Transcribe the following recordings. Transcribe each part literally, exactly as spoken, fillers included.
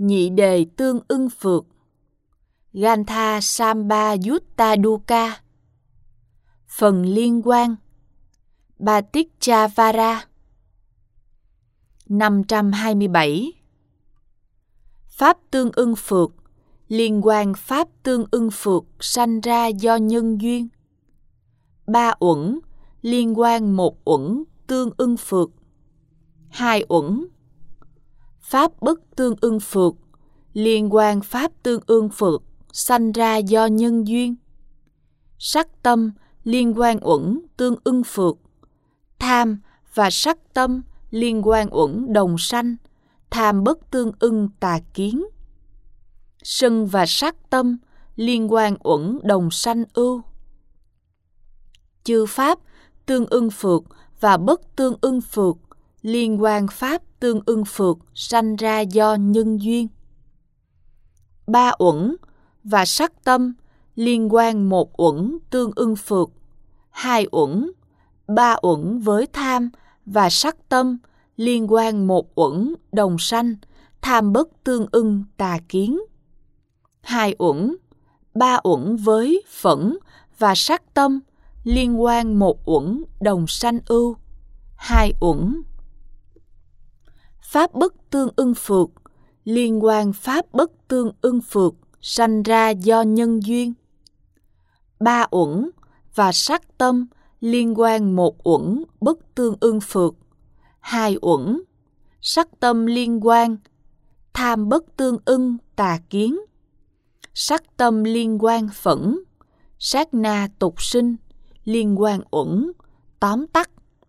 Nhị đề tương ưng phược. Gantha Samba Yutta Dukkha. Phần liên quan. Paticca năm trăm hai mươi bảy. Pháp tương ưng phược. Liên quan pháp tương ưng phược sanh ra do nhân duyên. Ba uẩn liên quan một uẩn tương ưng phược. Hai uẩn. Pháp bất tương ưng phược. Liên quan pháp tương ưng phược sanh ra do nhân duyên. Sắc tâm liên quan uẩn tương ưng phược. Tham và sắc tâm liên quan uẩn đồng sanh. Tham bất tương ưng tà kiến. Sân và sắc tâm liên quan uẩn đồng sanh ưu. Chư pháp tương ưng phược và bất tương ưng phược liên quan pháp tương ưng phược sanh ra do nhân duyên. Ba uẩn và sắc tâm liên quan một uẩn tương ưng phược. Hai uẩn. Ba uẩn với tham và sắc tâm liên quan một uẩn đồng sanh. Tham bất tương ưng tà kiến. Hai uẩn. Ba uẩn với phẫn và sắc tâm liên quan một uẩn đồng sanh ưu. Hai uẩn. Pháp bất tương ưng phược liên quan pháp bất tương ưng phược sanh ra do nhân duyên. Ba uẩn và sắc tâm liên quan một uẩn bất tương ưng phược. Hai uẩn. Sắc tâm liên quan tham bất tương ưng tà kiến. Sắc tâm liên quan phẫn. Sát na tục sinh liên quan uẩn tóm tắt.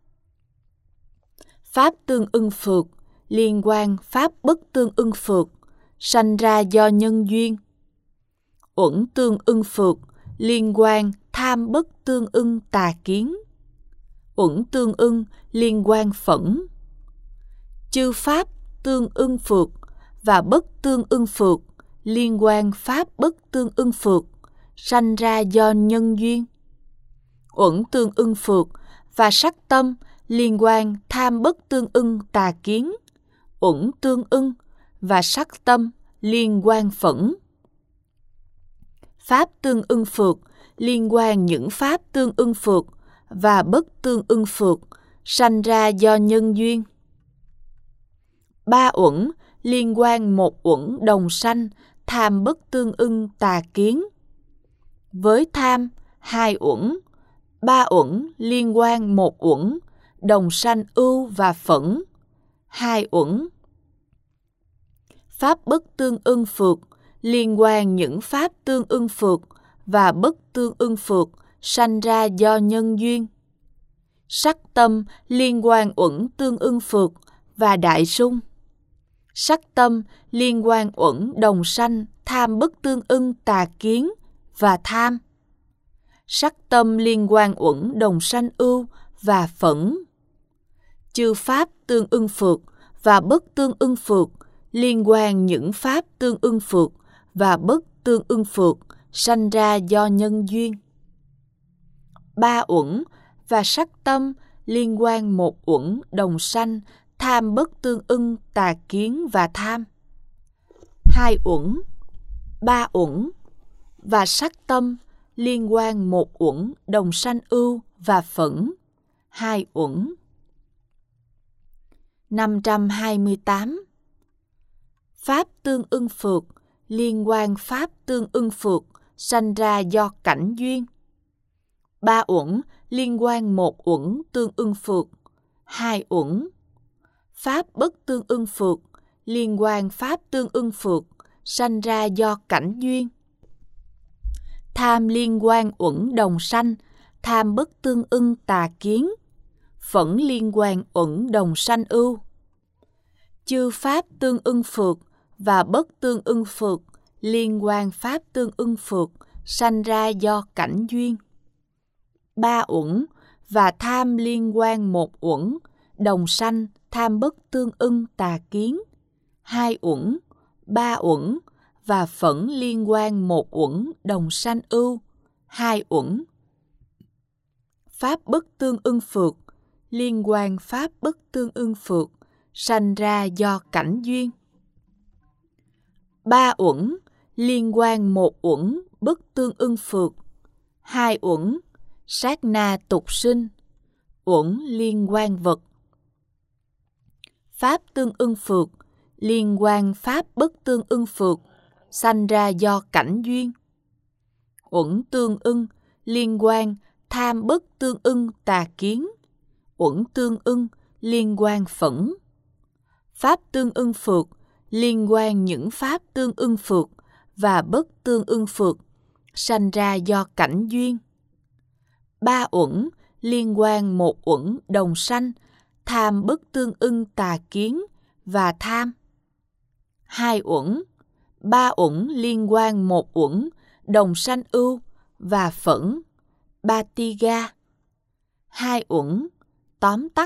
Pháp tương ưng phược liên quan pháp bất tương ưng phược sanh ra do nhân duyên. Uẩn tương ưng phược liên quan tham bất tương ưng tà kiến. Uẩn tương ưng liên quan phẫn. Chư pháp tương ưng phược và bất tương ưng phược liên quan pháp bất tương ưng phược sanh ra do nhân duyên. Uẩn tương ưng phược và sắc tâm liên quan tham bất tương ưng tà kiến. Uẩn tương ưng và sắc tâm liên quan phẫn. Pháp tương ưng phược liên quan những pháp tương ưng phược và bất tương ưng phược sanh ra do nhân duyên. Ba uẩn liên quan một uẩn đồng sanh. Tham bất tương ưng tà kiến. Với tham, hai uẩn. Ba uẩn liên quan một uẩn đồng sanh ưu và phẫn. Hai uẩn. Pháp bất tương ưng phược liên quan những pháp tương ưng phược và bất tương ưng phược sanh ra do nhân duyên. Sắc tâm liên quan uẩn tương ưng phược và đại sung. Sắc tâm liên quan uẩn đồng sanh tham bất tương ưng tà kiến và tham. Sắc tâm liên quan uẩn đồng sanh ưu và phẫn. Chư pháp tương ưng phược và bất tương ưng phược liên quan những pháp tương ưng phược và bất tương ưng phược sanh ra do nhân duyên. Ba uẩn và sắc tâm liên quan một uẩn đồng sanh tham bất tương ưng tà kiến và tham. Hai uẩn. Ba uẩn và sắc tâm liên quan một uẩn đồng sanh ưu và phẫn. Hai uẩn. năm trăm hai mươi tám. Pháp tương ưng phược liên quan pháp tương ưng phược sanh ra do cảnh duyên. Ba uẩn liên quan một uẩn tương ưng phược. Hai uẩn. Pháp bất tương ưng phược liên quan pháp tương ưng phược sanh ra do cảnh duyên. Tham liên quan uẩn đồng sanh. Tham bất tương ưng tà kiến. Phẫn liên quan uẩn đồng sanh ưu. Chư pháp tương ưng phược và bất tương ưng phược liên quan pháp tương ưng phược sanh ra do cảnh duyên. Ba uẩn và tham liên quan một uẩn đồng sanh tham bất tương ưng tà kiến. Hai uẩn. Ba uẩn và phẫn liên quan một uẩn đồng sanh ưu. Hai uẩn. Pháp bất tương ưng phược liên quan pháp bất tương ưng phược sanh ra do cảnh duyên. ba uẩn liên quan một uẩn bất tương ưng phược, hai uẩn sát na tục sinh, uẩn liên quan vật. Pháp tương ưng phược liên quan pháp bất tương ưng phược, sanh ra do cảnh duyên. Uẩn tương ưng liên quan tham bất tương ưng tà kiến, uẩn tương ưng liên quan phẫn. Pháp tương ưng phược liên quan những pháp tương ưng phược và bất tương ưng phược, sanh ra do cảnh duyên. Ba uẩn liên quan một uẩn đồng sanh, tham bất tương ưng tà kiến và tham. Hai uẩn, ba uẩn liên quan một uẩn đồng sanh ưu và phẫn, ba ti ga. Hai uẩn, tóm tắt.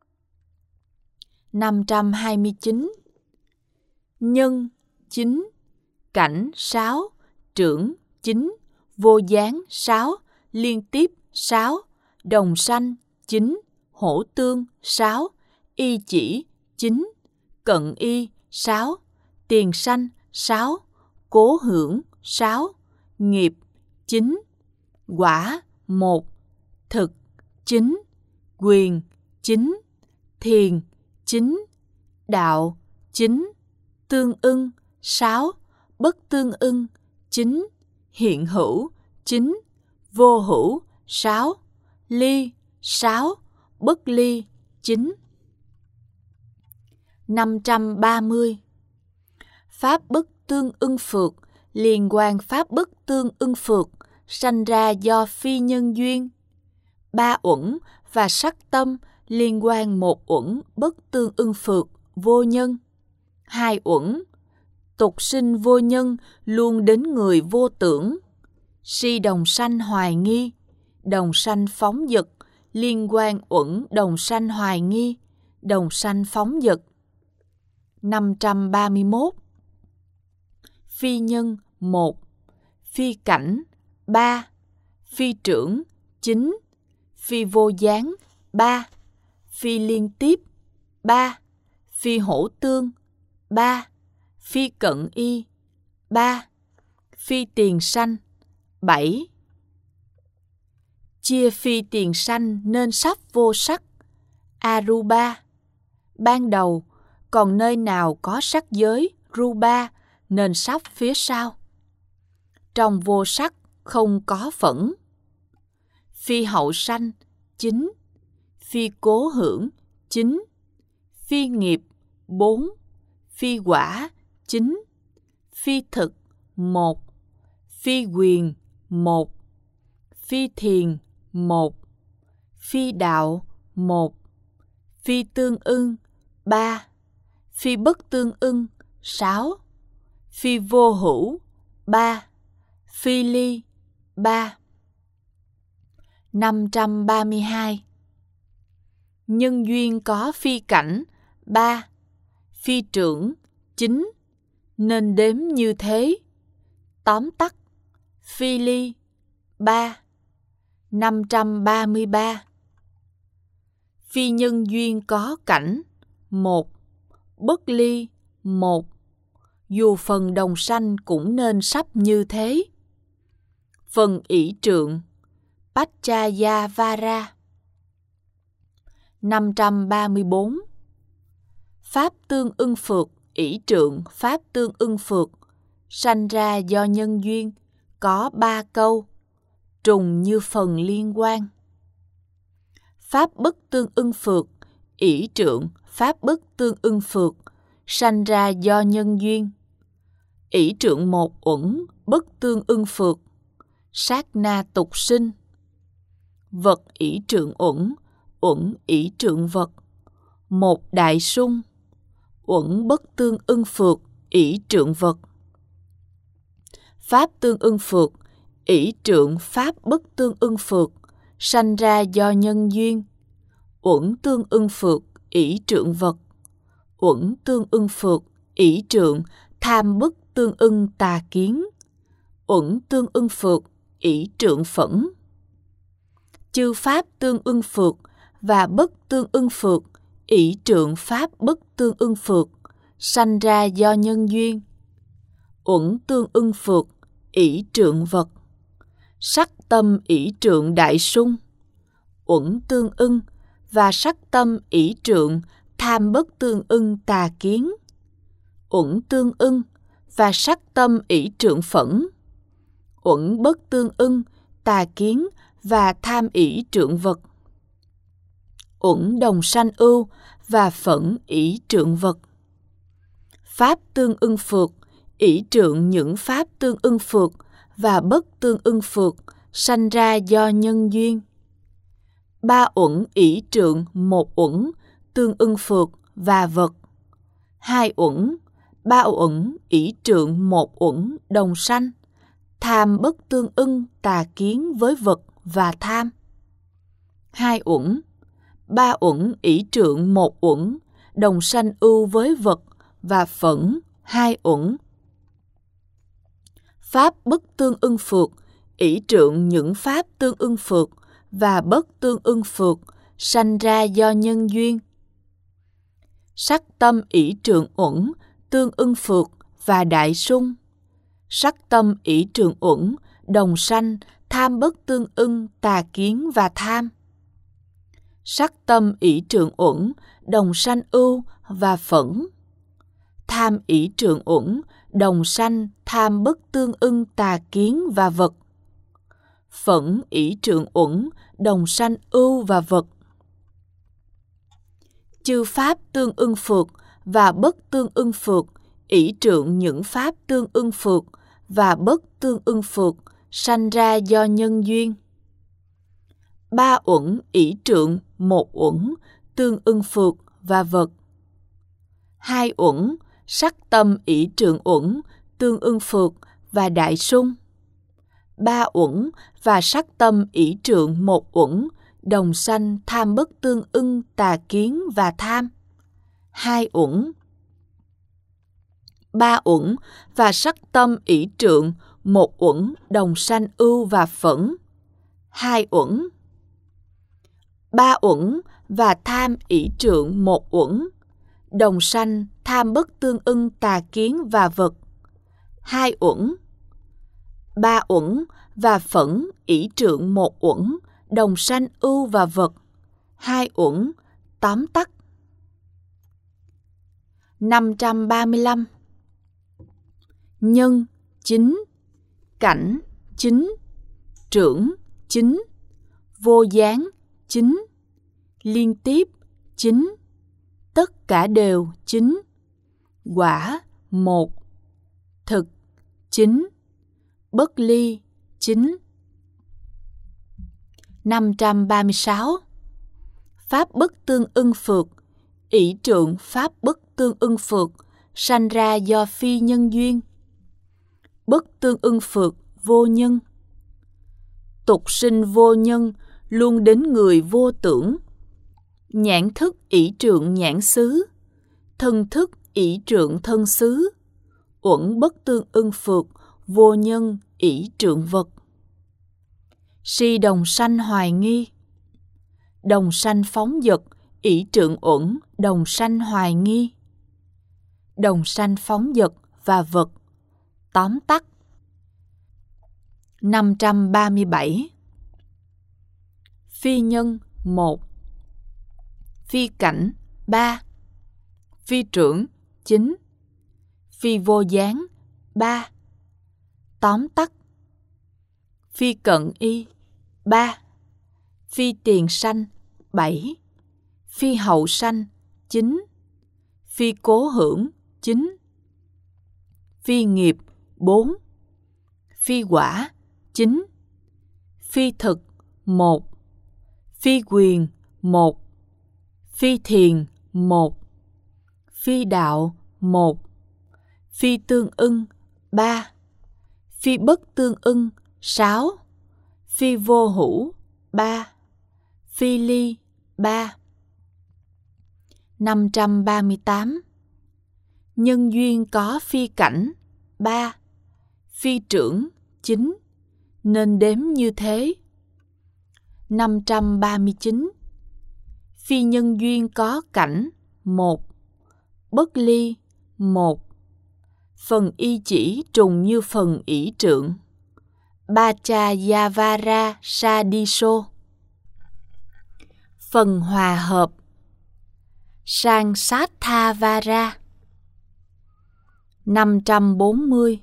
năm trăm hai mươi chín. Nhân chín, cảnh sáu, trưởng chín, vô gián sáu, liên tiếp sáu, đồng sanh chín, hổ tương sáu, y chỉ chín, cận y sáu, tiền sanh sáu, cố hưởng sáu, nghiệp chín, quả một, thực chín, quyền chín, thiền chín, đạo chín, tương ưng sáu, bất tương ưng chín, hiện hữu chín, vô hữu sáu, ly sáu, bất ly chín. năm trăm ba mươi. Pháp bất tương ưng phược liên quan pháp bất tương ưng phược, sanh ra do phi nhân duyên. Ba uẩn và sắc tâm liên quan một uẩn bất tương ưng phược, vô nhân. Hai uẩn, tục sinh vô nhân luôn đến người vô tưởng. Si đồng sanh hoài nghi, đồng sanh phóng dật, liên quan uẩn đồng sanh hoài nghi, đồng sanh phóng dật. năm trăm ba mươi mốt. Phi nhân một, phi cảnh ba, phi trưởng chín, phi vô gián ba, phi liên tiếp ba, phi hổ tương ba, phi cận y ba, phi tiền sanh bảy. Chia phi tiền sanh nên sắp vô sắc, aruba. Ban đầu, còn nơi nào có sắc giới, ruba, nên sắp phía sau. Trong vô sắc không có phẫn. Phi hậu sanh chín, phi cố hưởng chín, phi nghiệp bốn, phi quả chín, phi thực một, phi quyền một, phi thiền một, phi đạo một, phi tương ưng ba, phi bất tương ưng sáu, phi vô hữu ba, phi ly ba. năm trăm ba mươi hai. Nhân duyên có phi cảnh ba, phi trưởng chín, nên đếm như thế. Tóm tắt, phi ly ba. năm trăm ba mươi ba. Phi nhân duyên có cảnh một, bất ly một, dù phần đồng sanh cũng nên sắp như thế. Phần ỷ trượng Paccayavara. năm trăm ba mươi bốn. Pháp tương ưng phược, ỷ trượng pháp tương ưng phược, sanh ra do nhân duyên, có ba câu, trùng như phần liên quan. Pháp bất tương ưng phược, ỷ trượng pháp bất tương ưng phược, sanh ra do nhân duyên. Ỷ trượng một uẩn bất tương ưng phược, sát na tục sinh. Vật ỷ trượng uẩn, uẩn ỷ trượng vật, một đại sung. Uẩn bất tương ưng phược, ỷ trượng vật. Pháp tương ưng phược, ỷ trượng pháp bất tương ưng phược, sanh ra do nhân duyên. Uẩn tương ưng phược, ỷ trượng vật. Uẩn tương ưng phược, ỷ trượng tham bất tương ưng tà kiến. Uẩn tương ưng phược, ỷ trượng phẫn. Chư pháp tương ưng phược và bất tương ưng phược, ỷ trượng pháp bất tương ưng phược, sanh ra do nhân duyên. uẩn tương ưng phược, ỷ trượng vật. Sắc tâm ỷ trượng đại sung, uẩn tương ưng và sắc tâm ỷ trượng tham bất tương ưng tà kiến. Uẩn tương ưng và sắc tâm ỷ trượng phẫn, uẩn bất tương ưng tà kiến và tham ỷ trượng vật. Uẩn đồng sanh ưu và phẫn ỷ trượng vật. Pháp tương ưng phược, ỷ trượng những pháp tương ưng phược và bất tương ưng phược sanh ra do nhân duyên. Ba uẩn ỷ trượng một uẩn tương ưng phược và vật. Hai uẩn, ba uẩn ỷ trượng một uẩn đồng sanh, tham bất tương ưng tà kiến với vật và tham. Hai uẩn, ba uẩn ỷ trượng một uẩn đồng sanh ưu với vật và phẫn hai uẩn. Pháp bất tương ưng phược, ỷ trượng những pháp tương ưng phược và bất tương ưng phược sanh ra do nhân duyên. Sắc tâm ỷ trượng uẩn tương ưng phược và đại sung. Sắc tâm ỷ trượng uẩn đồng sanh tham bất tương ưng tà kiến và tham. Sắc tâm ỷ trượng uẩn đồng sanh ưu và phẫn. Tham ỷ trượng uẩn đồng sanh tham bất tương ưng tà kiến và vật. Phẫn ỷ trượng uẩn đồng sanh ưu và vật. Chư pháp tương ưng phược và bất tương ưng phược, ỷ trượng những pháp tương ưng phược và bất tương ưng phược sanh ra do nhân duyên. Ba uẩn ỷ trượng một uẩn tương ưng phược và vật. Hai uẩn sắc tâm ỷ trượng uẩn tương ưng phược và đại sung. Ba uẩn và sắc tâm ỷ trượng một uẩn đồng sanh tham bất tương ưng tà kiến và tham. Hai uẩn, ba uẩn và sắc tâm ỷ trượng một uẩn đồng sanh ưu và phẫn. Hai uẩn, ba uẩn và tham ỷ trượng một uẩn đồng sanh tham bất tương ưng tà kiến và vật. Hai uẩn, ba uẩn và phẫn ỷ trượng một uẩn đồng sanh ưu và vật. Hai uẩn tóm tắt. năm trăm ba mươi lăm. Nhân chính, cảnh chính, trưởng chính, vô gián chính, liên tiếp chính, tất cả đều chính, quả một, thực chính, bất ly chính. năm trăm ba mươi sáu. Pháp bất tương ưng phược, ỷ trượng pháp bất tương ưng phược sanh ra do phi nhân duyên. Bất tương ưng phược vô nhân. Tục sinh vô nhân luôn đến người vô tưởng. Nhãn thức ỷ trượng nhãn xứ, thân thức ỷ trượng thân xứ. Uẩn bất tương ưng phược vô nhân ỷ trượng vật. Si đồng sanh hoài nghi. Đồng sanh phóng dật ỷ trượng uẩn đồng sanh hoài nghi. Đồng sanh phóng dật và vật. Tóm tắt. năm trăm ba mươi bảy. Phi nhân một. Phi cảnh ba. Phi trưởng chín. Phi vô gián ba. Tóm tắt. Phi cận y ba. Phi tiền sanh bảy. Phi hậu sanh chín. Phi cố hưởng chín. Phi nghiệp bốn. Phi quả chín. Phi thực một. Phi quyền một. Phi thiền một. Phi đạo một. Phi tương ưng ba. Phi bất tương ưng sáu. Phi vô hữu ba. Phi ly ba. năm trăm ba mươi tám. Nhân duyên có phi cảnh ba. Phi trưởng chín, nên đếm như thế. năm trăm ba mươi chín. Phi nhân duyên có cảnh một. Bất ly một. Phần y chỉ trùng như phần ỷ trượng. Bachayavara Sadiso. Phần hòa hợp. Sangsathavara. năm trăm bốn mươi.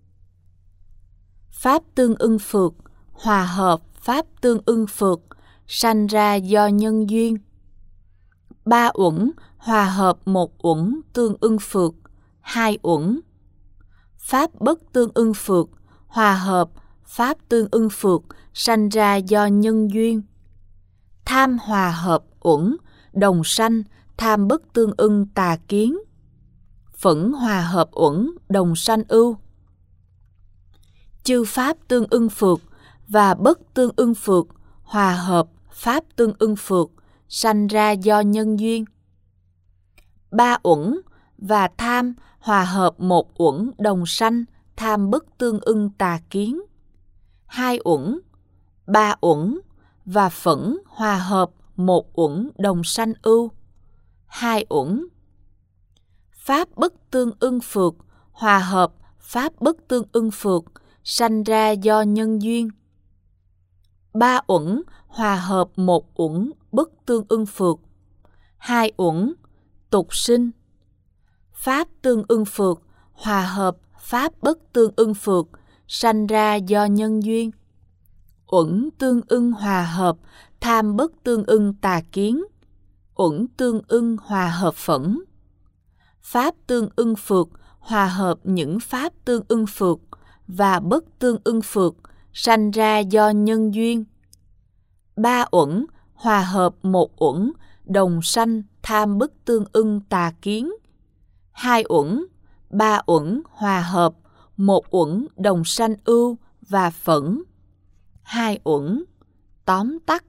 Pháp tương ưng phược, hòa hợp pháp tương ưng phược, sanh ra do nhân duyên. Ba uẩn hòa hợp một uẩn tương ưng phược, hai uẩn. Pháp bất tương ưng phược, hòa hợp pháp tương ưng phược, sanh ra do nhân duyên. Tham hòa hợp uẩn, đồng sanh, tham bất tương ưng tà kiến. Phẫn hòa hợp uẩn, đồng sanh ưu. Chư pháp tương ưng phược và bất tương ưng phược, hòa hợp pháp tương ưng phược, sanh ra do nhân duyên. Ba uẩn và tham hòa hợp một uẩn, đồng sanh, tham bất tương ưng tà kiến. Hai uẩn, ba uẩn và phẫn hòa hợp một uẩn, đồng sanh ưu. Hai uẩn. Pháp bất tương ưng phược, hòa hợp pháp bất tương ưng phược, sanh ra do nhân duyên. Ba uẩn hòa hợp một uẩn, bất tương ưng phược. Hai uẩn, tục sinh. Pháp tương ưng phược, hòa hợp pháp bất tương ưng phược, sanh ra do nhân duyên. Uẩn tương ưng hòa hợp, tham bất tương ưng tà kiến. Uẩn tương ưng hòa hợp phẫn. Pháp tương ưng phược, hòa hợp những pháp tương ưng phược và bất tương ưng phược, sanh ra do nhân duyên. Ba uẩn hòa hợp một uẩn, đồng sanh, tham bất tương ưng tà kiến. Hai uẩn, ba uẩn hòa hợp một uẩn, đồng sanh ưu và phẫn. Hai uẩn. Tóm tắt.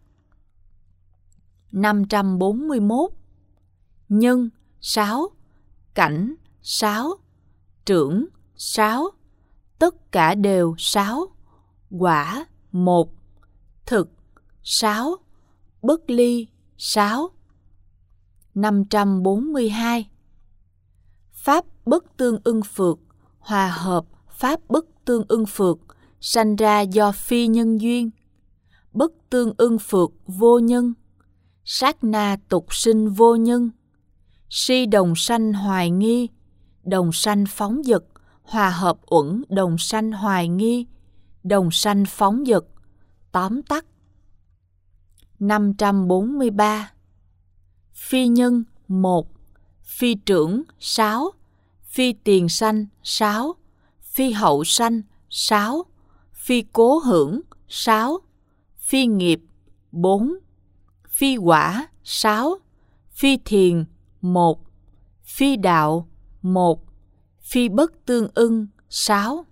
năm trăm bốn mươi mốt. Nhân sáu, cảnh sáu, trưởng sáu, tất cả đều sáu, quả một, thực sáu, bất ly sáu. năm trăm bốn mươi hai. Pháp bất tương ưng phược, hòa hợp pháp bất tương ưng phược, sanh ra do phi nhân duyên. Bất tương ưng phược vô nhân. Sát na tục sinh vô nhân. Si đồng sanh hoài nghi, đồng sanh phóng dật, hòa hợp uẩn, đồng sanh hoài nghi, đồng sanh phóng dật. Tóm tắt. năm trăm bốn mươi ba. Phi nhân một, phi trưởng sáu, phi tiền sanh sáu, phi hậu sanh sáu, phi cố hưởng sáu, phi nghiệp bốn, phi quả sáu, phi thiền một, phi đạo một, phi bất tương ưng sáu.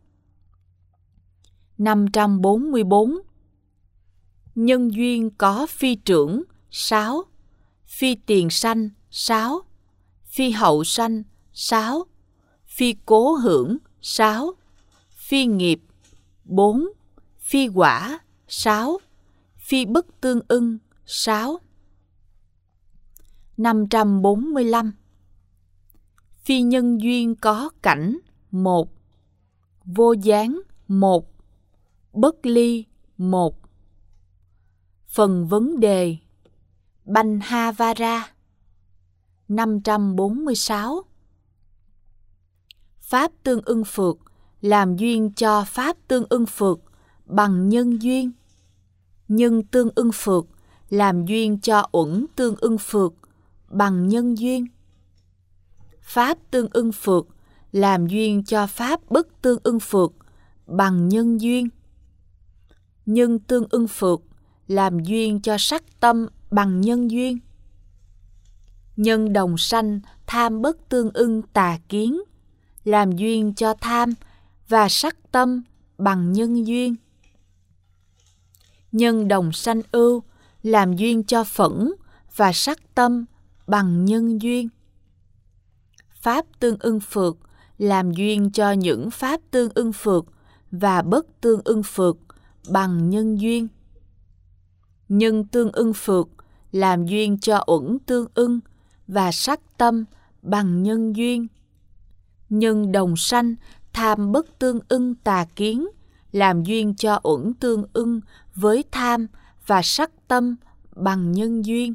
năm trăm bốn mươi bốn. Nhân duyên có phi trưởng sáu, phi tiền sanh sáu, phi hậu sanh sáu, phi cố hưởng sáu, phi nghiệp bốn, phi quả sáu, phi bất tương ưng sáu. năm trăm bốn mươi lăm. Phi nhân duyên có cảnh một, vô gián một, bất ly một. Phần vấn đề. Banh-ha-va-ra. năm trăm bốn mươi sáu. Pháp tương ưng phược làm duyên cho pháp tương ưng phược bằng nhân duyên. Nhân tương ưng phược làm duyên cho uẩn tương ưng phược bằng nhân duyên. Pháp tương ưng phược làm duyên cho pháp bất tương ưng phược bằng nhân duyên. Nhân tương ưng phược làm duyên cho sắc tâm bằng nhân duyên. Nhân đồng sanh tham bất tương ưng tà kiến làm duyên cho tham và sắc tâm bằng nhân duyên. Nhân đồng sanh ưu làm duyên cho phẫn và sắc tâm bằng nhân duyên. Pháp tương ưng phược làm duyên cho những pháp tương ưng phược và bất tương ưng phược bằng nhân duyên. Nhân tương ưng phược làm duyên cho uẩn tương ưng và sắc tâm bằng nhân duyên. nhân đồng sanh tham bất tương ưng tà kiến, làm duyên cho uẩn tương ưng với tham và sắc tâm bằng nhân duyên.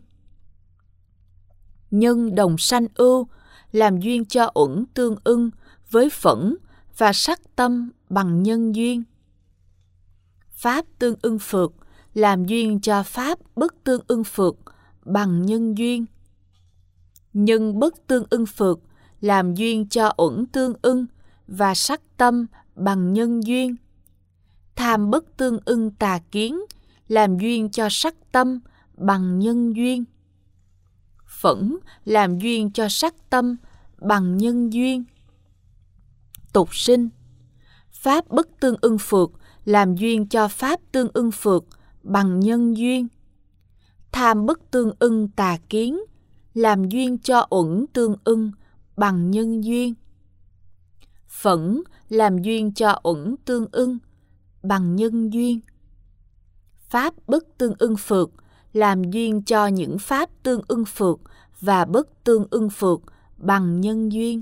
Nhân đồng sanh ưu, làm duyên cho uẩn tương ưng với phẫn và sắc tâm bằng nhân duyên. Pháp tương ưng phược, làm duyên cho pháp bất tương ưng phược bằng nhân duyên. Nhân bất tương ưng phược, làm duyên cho uẩn tương ưng và sắc tâm bằng nhân duyên. Tham bất tương ưng tà kiến, làm duyên cho sắc tâm bằng nhân duyên. Phẫn làm duyên cho sắc tâm bằng nhân duyên. Tục sinh. Pháp bất tương ưng phược, làm duyên cho pháp tương ưng phược bằng nhân duyên. Tham bất tương ưng tà kiến, làm duyên cho uẩn tương ưng bằng nhân duyên. Phẫn làm duyên cho uẩn tương ưng bằng nhân duyên. Pháp bất tương ưng phược, làm duyên cho những pháp tương ưng phược và bất tương ưng phược bằng nhân duyên.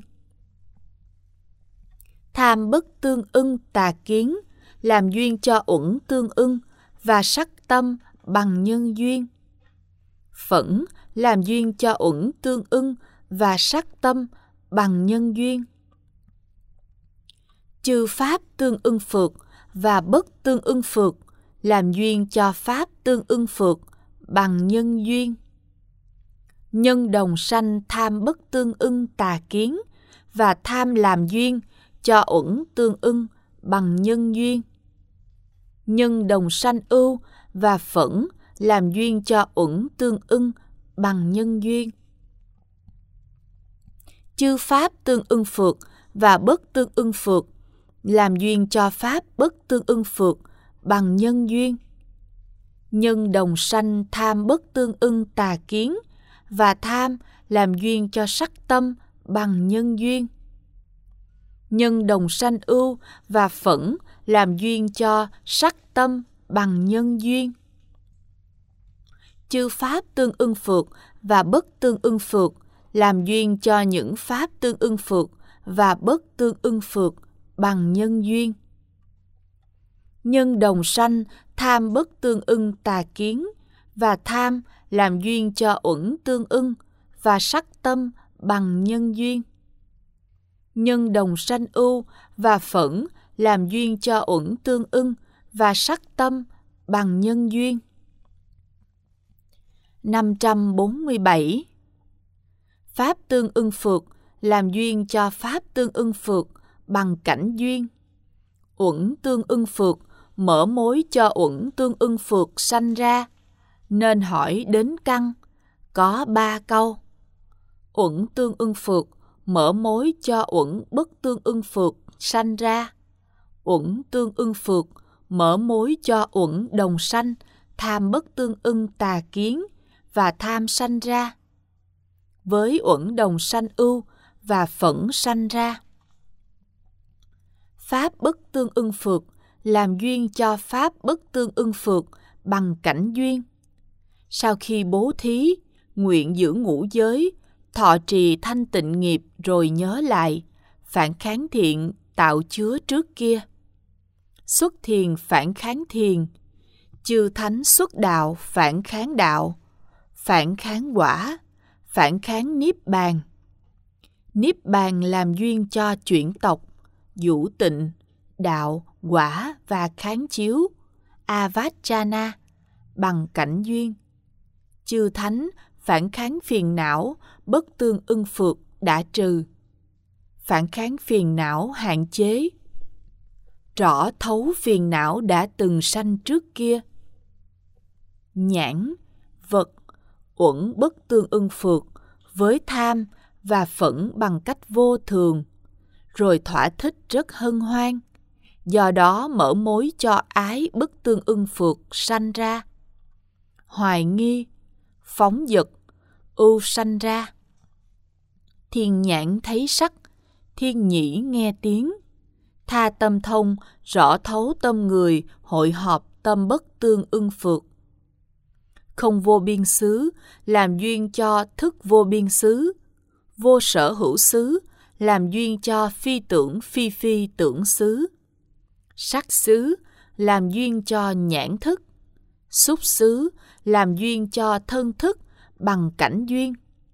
Tham bất tương ưng tà kiến, làm duyên cho uẩn tương ưng và sắc tâm bằng nhân duyên. Phẫn làm duyên cho uẩn tương ưng và sắc tâm bằng nhân duyên. Chư pháp tương ưng phược và bất tương ưng phược, làm duyên cho pháp tương ưng phược bằng nhân duyên. Nhân đồng sanh tham bất tương ưng tà kiến và tham làm duyên cho uẩn tương ưng bằng nhân duyên. Nhân đồng sanh ưu và phẫn làm duyên cho uẩn tương ưng bằng nhân duyên. Chư pháp tương ưng phược và bất tương ưng phược, làm duyên cho pháp bất tương ưng phược bằng nhân duyên. Nhân đồng sanh tham bất tương ưng tà kiến và tham làm duyên cho sắc tâm bằng nhân duyên. Nhân đồng sanh ưu và phẫn làm duyên cho sắc tâm bằng nhân duyên. Chư pháp tương ưng phược và bất tương ưng phược, làm duyên cho những pháp tương ưng phược và bất tương ưng phược bằng nhân duyên. Nhân đồng sanh tham bất tương ưng tà kiến và tham làm duyên cho uẩn tương ưng và sắc tâm bằng nhân duyên. Nhân đồng sanh ưu và phẫn làm duyên cho uẩn tương ưng và sắc tâm bằng nhân duyên. năm trăm bốn mươi bảy. Pháp tương ưng phược, làm duyên cho pháp tương ưng phược bằng cảnh duyên. Uẩn tương ưng phược mở mối cho uẩn tương ưng phược sanh ra, nên hỏi đến căn, có ba câu. Uẩn tương ưng phược mở mối cho uẩn bất tương ưng phược sanh ra. Uẩn tương ưng phược mở mối cho uẩn đồng sanh tham bất tương ưng tà kiến và tham sanh ra. Với uẩn đồng sanh ưu và phẫn sanh ra. Pháp bất tương ưng phược làm duyên cho pháp bất tương ưng phược bằng cảnh duyên. Sau khi bố thí, nguyện giữ ngũ giới, thọ trì thanh tịnh nghiệp rồi nhớ lại, phản kháng thiện tạo chứa trước kia. Xuất thiền phản kháng thiền, chư thánh xuất đạo phản kháng đạo, phản kháng quả, phản kháng niết bàn. Niết bàn làm duyên cho chuyển tộc, vũ tịnh, đạo, quả và kháng chiếu, avajjana, bằng cảnh duyên. Chư thánh phản kháng phiền não, bất tương ưng phược đã trừ. Phản kháng phiền não hạn chế, rõ thấu phiền não đã từng sanh trước kia. Nhãn, vật, uẩn bất tương ưng phược với tham và phẫn bằng cách vô thường, rồi thỏa thích rất hân hoan, do đó mở mối cho ái bất tương ưng phược sanh ra. Hoài nghi, phóng dật, ưu sanh ra. Thiên nhãn thấy sắc, thiên nhĩ nghe tiếng, tha tâm thông rõ thấu tâm người hội họp tâm bất tương ưng phược. Không vô biên xứ làm duyên cho thức vô biên xứ, vô sở hữu xứ làm duyên cho phi tưởng phi phi tưởng xứ. Sắc xứ làm duyên cho nhãn thức. Xúc xứ làm duyên cho thân thức bằng cảnh duyên.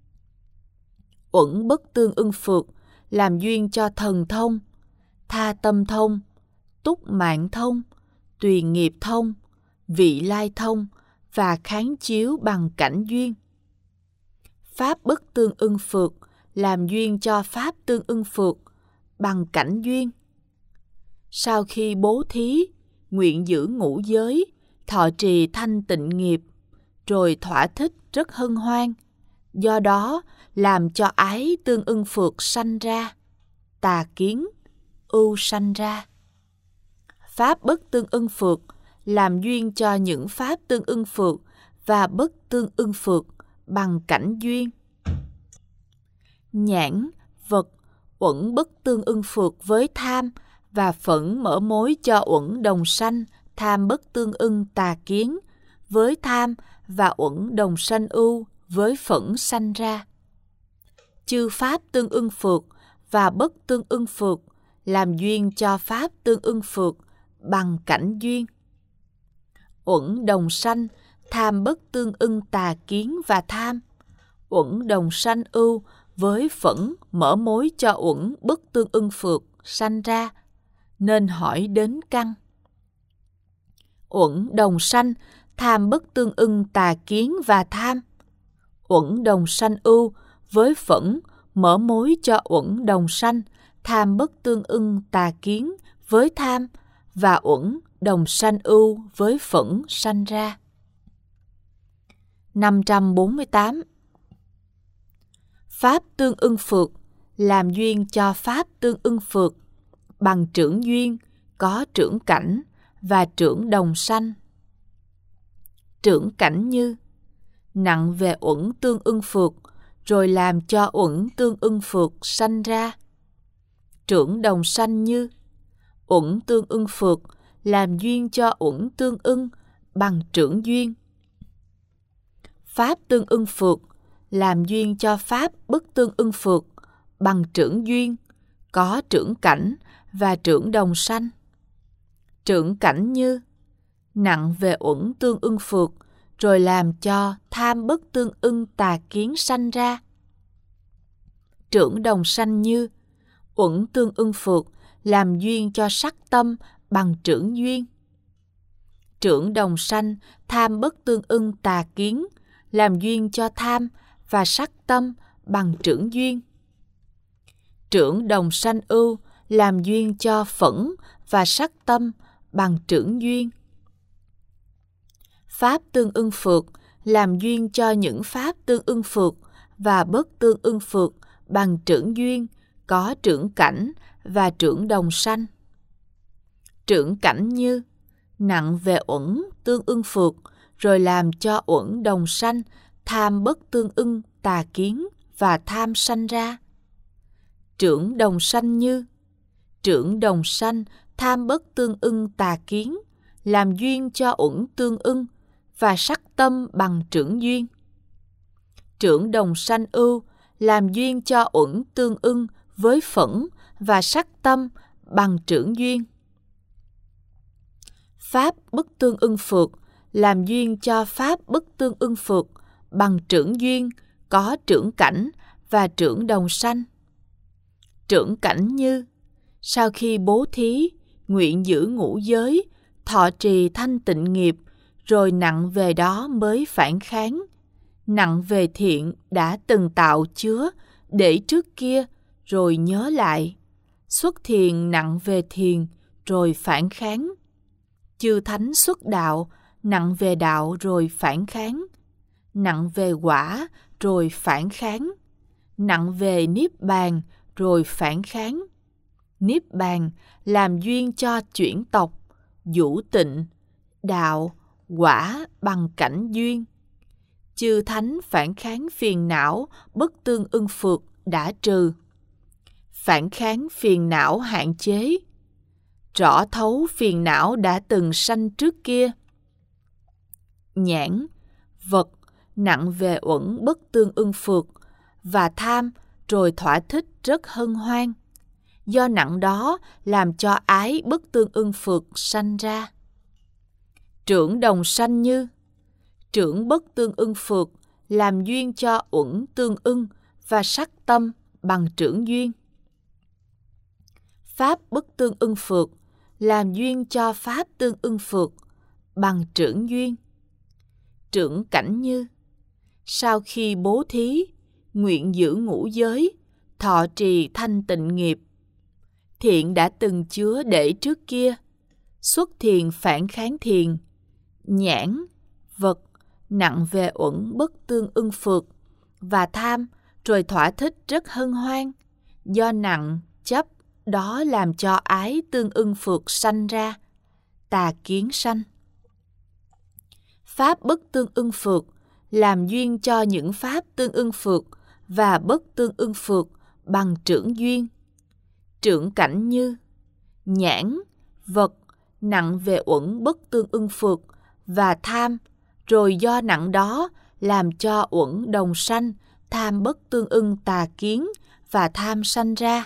Uẩn bất tương ưng phược làm duyên cho thần thông, tha tâm thông, túc mạng thông, tùy nghiệp thông, vị lai thông và kháng chiếu bằng cảnh duyên. Pháp bất tương ưng phược làm duyên cho pháp tương ưng phược bằng cảnh duyên. Sau khi bố thí, nguyện giữ ngũ giới, thọ trì thanh tịnh nghiệp, rồi thỏa thích rất hân hoan, do đó làm cho ái tương ưng phược sanh ra, tà kiến, ưu sanh ra. Pháp bất tương ưng phược làm duyên cho những pháp tương ưng phược và bất tương ưng phược bằng cảnh duyên. Nhãn, vật, uẩn bất tương ưng phược với tham và phẫn mở mối cho uẩn đồng sanh, tham bất tương ưng tà kiến với tham và uẩn đồng sanh ưu với phẫn sanh ra. Chư pháp tương ưng phược và bất tương ưng phược làm duyên cho pháp tương ưng phược bằng cảnh duyên. Uẩn đồng sanh, tham bất tương ưng tà kiến và tham, uẩn đồng sanh ưu với phẫn mở mối cho uẩn bất tương ưng phược sanh ra, nên hỏi đến căn. Uẩn đồng sanh, tham bất tương ưng tà kiến và tham, uẩn đồng sanh ưu với phẫn mở mối cho uẩn đồng sanh, tham bất tương ưng tà kiến với tham và uẩn đồng sanh ưu với phẫn sanh ra. năm trăm bốn mươi tám. Pháp tương ưng phược làm duyên cho pháp tương ưng phược bằng trưởng duyên, có trưởng cảnh và trưởng đồng sanh. Trưởng cảnh như nặng về uẩn tương ưng phược, rồi làm cho uẩn tương ưng phược sanh ra. Trưởng đồng sanh như uẩn tương ưng phược làm duyên cho uẩn tương ưng bằng trưởng duyên. Pháp tương ưng phược làm duyên cho pháp bất tương ưng phược bằng trưởng duyên, có trưởng cảnh và trưởng đồng sanh. Trưởng cảnh như nặng về uẩn tương ưng phược, rồi làm cho tham bất tương ưng tà kiến sanh ra. Trưởng đồng sanh như uẩn tương ưng phược làm duyên cho sắc tâm bằng trưởng duyên. Trưởng đồng sanh, tham bất tương ưng tà kiến làm duyên cho tham và sắc tâm bằng trưởng duyên. Trưởng đồng sanh ưu làm duyên cho phẫn và sắc tâm bằng trưởng duyên. Pháp tương ưng phược làm duyên cho những pháp tương ưng phược và bất tương ưng phược bằng trưởng duyên, có trưởng cảnh và trưởng đồng sanh. Trưởng cảnh như nặng về uẩn tương ưng phược, rồi làm cho uẩn đồng sanh, tham bất tương ưng tà kiến và tham sanh ra. Trưởng đồng sanh như trưởng đồng sanh, tham bất tương ưng tà kiến làm duyên cho uẩn tương ưng và sắc tâm bằng trưởng duyên. Trưởng đồng sanh ưu làm duyên cho uẩn tương ưng với phẫn và sắc tâm bằng trưởng duyên. Pháp bất tương ưng phược làm duyên cho pháp bất tương ưng phược bằng trưởng duyên, có trưởng cảnh và trưởng đồng sanh. Trưởng cảnh như sau khi bố thí, nguyện giữ ngũ giới, thọ trì thanh tịnh nghiệp, rồi nặng về đó mới phản kháng. Nặng về thiện đã từng tạo chứa để trước kia, rồi nhớ lại. Xuất thiền nặng về thiền, rồi phản kháng. Chư thánh xuất đạo, nặng về đạo rồi phản kháng. Nặng về quả rồi phản kháng. Nặng về niết bàn rồi phản kháng. Niết bàn làm duyên cho chuyển tộc, vũ tịnh, đạo, quả bằng cảnh duyên. Chư thánh phản kháng phiền não bất tương ưng phược đã trừ. Phản kháng phiền não hạn chế. Rõ thấu phiền não đã từng sanh trước kia. Nhãn, vật, nặng về uẩn bất tương ưng phược và tham, rồi thỏa thích rất hân hoan. Do nặng đó làm cho ái bất tương ưng phược sanh ra. Trưởng đồng sanh như, trưởng bất tương ưng phược làm duyên cho uẩn tương ưng và sắc tâm bằng trưởng duyên. Pháp bất tương ưng phược làm duyên cho pháp tương ưng phược bằng trưởng duyên. Trưởng cảnh như, sau khi bố thí, nguyện giữ ngũ giới, thọ trì thanh tịnh nghiệp. Thiện đã từng chứa để trước kia, xuất thiền phản kháng thiền, nhãn, vật, nặng về uẩn bất tương ưng phược, và tham, rồi thỏa thích rất hân hoan. Do nặng, chấp, đó làm cho ái tương ưng phược sanh ra, tà kiến sanh. Pháp bất tương ưng phược làm duyên cho những pháp tương ưng phược và bất tương ưng phược bằng trưởng duyên. Trưởng cảnh như, nhãn, vật, nặng về uẩn bất tương ưng phược và tham, rồi do nặng đó làm cho uẩn đồng sanh, tham bất tương ưng tà kiến và tham sanh ra.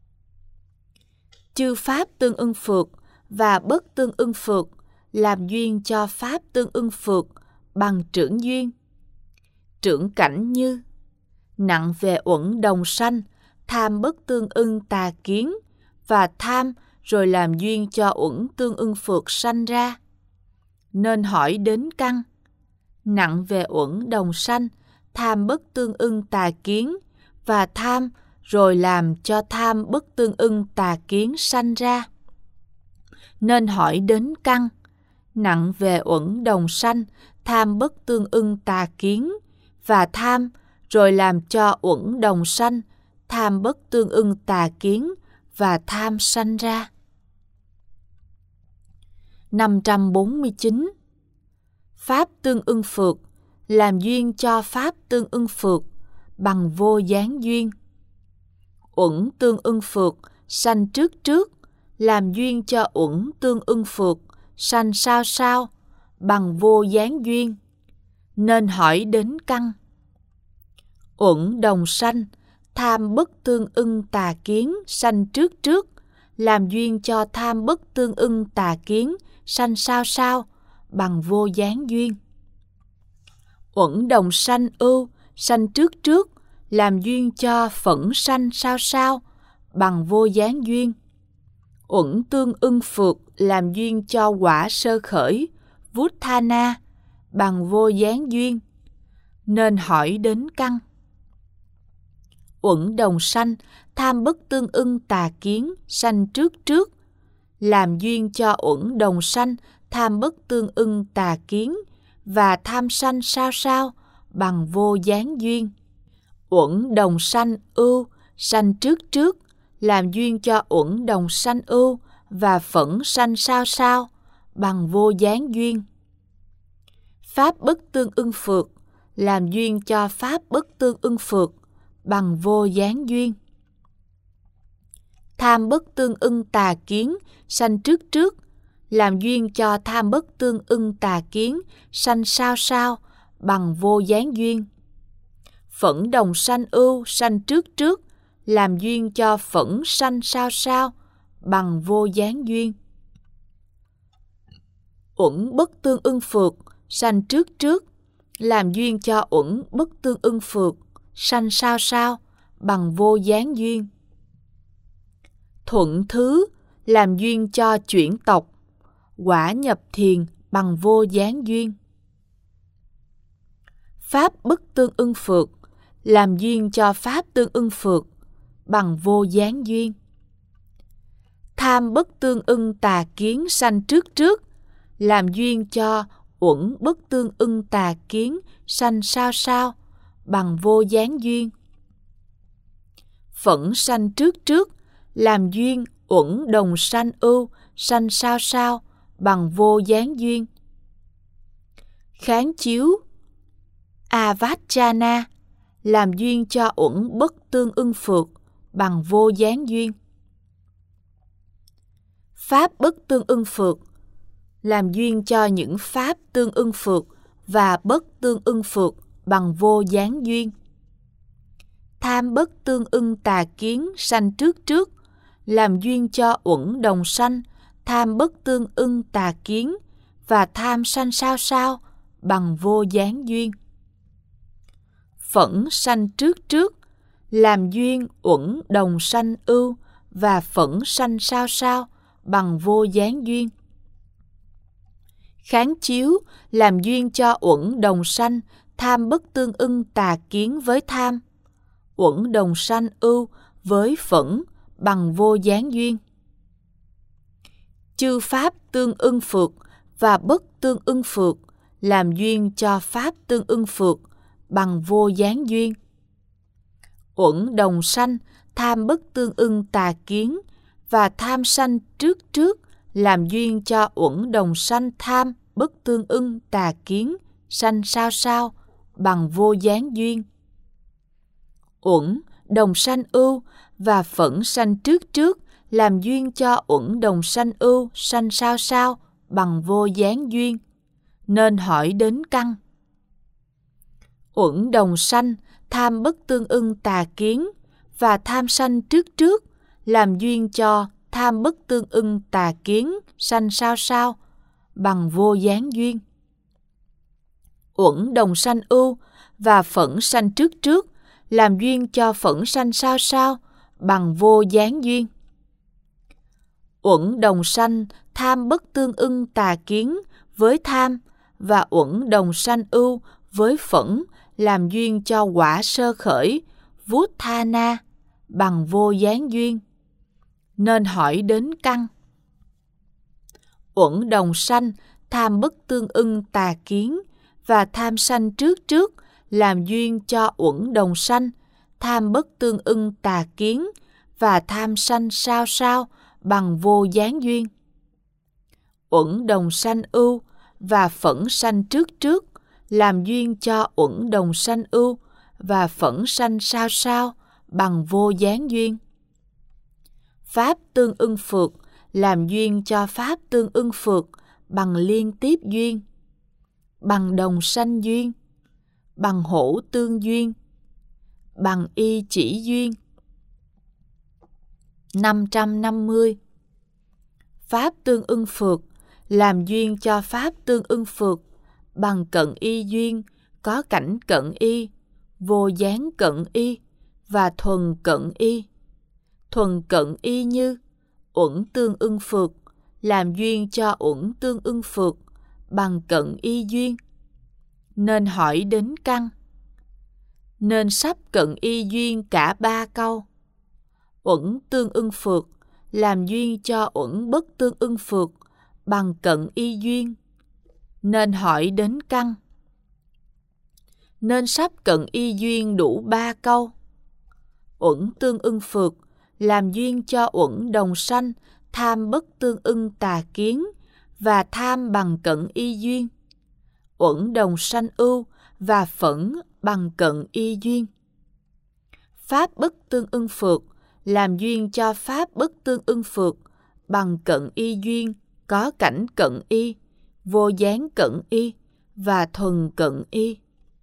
Chư pháp tương ưng phược và bất tương ưng phược làm duyên cho pháp tương ưng phược bằng trưởng duyên. Trưởng cảnh như, nặng về uẩn đồng sanh, tham bất tương ưng tà kiến và tham, rồi làm duyên cho uẩn tương ưng phược sanh ra. Nên hỏi đến căn. Nặng về uẩn đồng sanh, tham bất tương ưng tà kiến và tham, rồi làm cho tham bất tương ưng tà kiến sanh ra. Nên hỏi đến căn. Nặng về uẩn đồng sanh, tham bất tương ưng tà kiến và tham, rồi làm cho uẩn đồng sanh, tham bất tương ưng tà kiến và tham sanh ra. năm trăm bốn mươi chín. Pháp tương ưng phược làm duyên cho pháp tương ưng phược bằng vô gián duyên. Uẩn tương ưng phược sanh trước trước làm duyên cho uẩn tương ưng phược sanh sao sao bằng vô gián duyên. Nên hỏi đến căn. Uẩn đồng sanh, tham bất tương ưng tà kiến sanh trước trước làm duyên cho tham bất tương ưng tà kiến sanh sao sao bằng vô gián duyên. Uẩn đồng sanh ưu sanh trước trước làm duyên cho phẫn sanh sao sao bằng vô gián duyên. Uẩn tương ưng phược làm duyên cho quả sơ khởi Vuttana bằng vô gián duyên. Nên hỏi đến căn. Uẩn đồng sanh, tham bất tương ưng tà kiến sanh trước trước làm duyên cho uẩn đồng sanh, tham bất tương ưng tà kiến và tham sanh sao sao bằng vô gián duyên. Uẩn đồng sanh ưu sanh trước trước làm duyên cho uẩn đồng sanh ưu và phẫn sanh sao sao bằng vô gián duyên. Pháp bất tương ưng phược làm duyên cho pháp bất tương ưng phược bằng vô gián duyên. Tham bất tương ưng tà kiến sanh trước trước làm duyên cho tham bất tương ưng tà kiến sanh sao sao bằng vô gián duyên. Phẫn đồng sanh ưu sanh trước trước làm duyên cho phẫn sanh sao sao bằng vô gián duyên. Uẩn bất tương ưng phược sanh trước trước làm duyên cho uẩn bất tương ưng phược sanh sao sao bằng vô gián duyên. Thuận thứ làm duyên cho chuyển tộc, quả nhập thiền bằng vô gián duyên. Pháp bất tương ưng phược làm duyên cho pháp tương ưng phược bằng vô gián duyên. Tham bất tương ưng tà kiến sanh trước trước làm duyên cho uẩn bất tương ưng tà kiến sanh sao sao bằng vô gián duyên. Phẫn sanh trước trước làm duyên uẩn đồng sanh ưu sanh sao sao bằng vô gián duyên. Kháng chiếu avajjana làm duyên cho uẩn bất tương ưng phược bằng vô gián duyên. Pháp bất tương ưng phược làm duyên cho những pháp tương ưng phược và bất tương ưng phược bằng vô gián duyên. tham bất tương ưng tà kiến sanh trước trước, làm duyên cho uẩn đồng sanh, tham bất tương ưng tà kiến, và tham sanh sao sao, bằng vô gián duyên. Phẫn sanh trước trước, làm duyên uẩn đồng sanh ưu, và phẫn sanh sao sao, bằng vô gián duyên. Kháng chiếu, làm duyên cho uẩn đồng sanh, tham bất tương ưng tà kiến với tham, uẩn đồng sanh ưu với phẫn, bằng vô gián duyên. Chư pháp tương ưng phược và bất tương ưng phược, làm duyên cho pháp tương ưng phược, bằng vô gián duyên. Uẩn đồng sanh, tham bất tương ưng tà kiến, và tham sanh trước trước, làm duyên cho uẩn đồng sanh tham bất tương ưng tà kiến, sanh sao sao, bằng vô gián duyên. Uẩn đồng sanh ưu và phẫn sanh trước trước, làm duyên cho uẩn đồng sanh ưu, sanh sao sao, bằng vô gián duyên, nên hỏi đến căn. Uẩn đồng sanh, tham bất tương ưng tà kiến, và tham sanh trước trước, làm duyên cho tham bất tương ưng tà kiến, sanh sao sao, bằng vô gián duyên. Uẩn đồng sanh ưu và phẫn sanh trước trước, làm duyên cho phẫn sanh sao sao, bằng vô gián duyên. Uẩn đồng sanh, tham bất tương ưng tà kiến với tham, và uẩn đồng sanh ưu với phẫn, làm duyên cho quả sơ khởi, vút tha na, bằng vô gián duyên, nên hỏi đến căn. Uẩn đồng sanh, tham bất tương ưng tà kiến, và tham sanh trước trước, làm duyên cho uẩn đồng sanh, tham bất tương ưng tà kiến, và tham sanh sao sao, bằng vô gián duyên. Uẩn đồng sanh ưu và phẫn sanh trước trước, làm duyên cho uẩn đồng sanh ưu và phẫn sanh sao sao, bằng vô gián duyên. Pháp tương ưng phược, làm duyên cho pháp tương ưng phược, bằng liên tiếp duyên, bằng đồng sanh duyên, bằng hữu tương duyên, bằng y chỉ duyên. năm trăm năm mươi. Pháp tương ưng phược, làm duyên cho pháp tương ưng phược, bằng cận y duyên, có cảnh cận y, vô gián cận y, và thuần cận y. Thuần cận y như uẩn tương ưng phược, làm duyên cho uẩn tương ưng phược, bằng cận y duyên, nên hỏi đến căn. Nên sắp cận y duyên cả ba câu. Uẩn tương ưng phược, làm duyên cho uẩn bất tương ưng phược, bằng cận y duyên, nên hỏi đến căn. Nên sắp cận y duyên đủ ba câu. Uẩn tương ưng phược, làm duyên cho uẩn đồng sanh, tham bất tương ưng tà kiến, và tham bằng cận y duyên. Uẩn đồng sanh ưu và phẫn bằng cận y duyên. Pháp bất tương ưng phược, làm duyên cho pháp bất tương ưng phược, bằng cận y duyên, có cảnh cận y, vô gián cận y, và thuần cận y.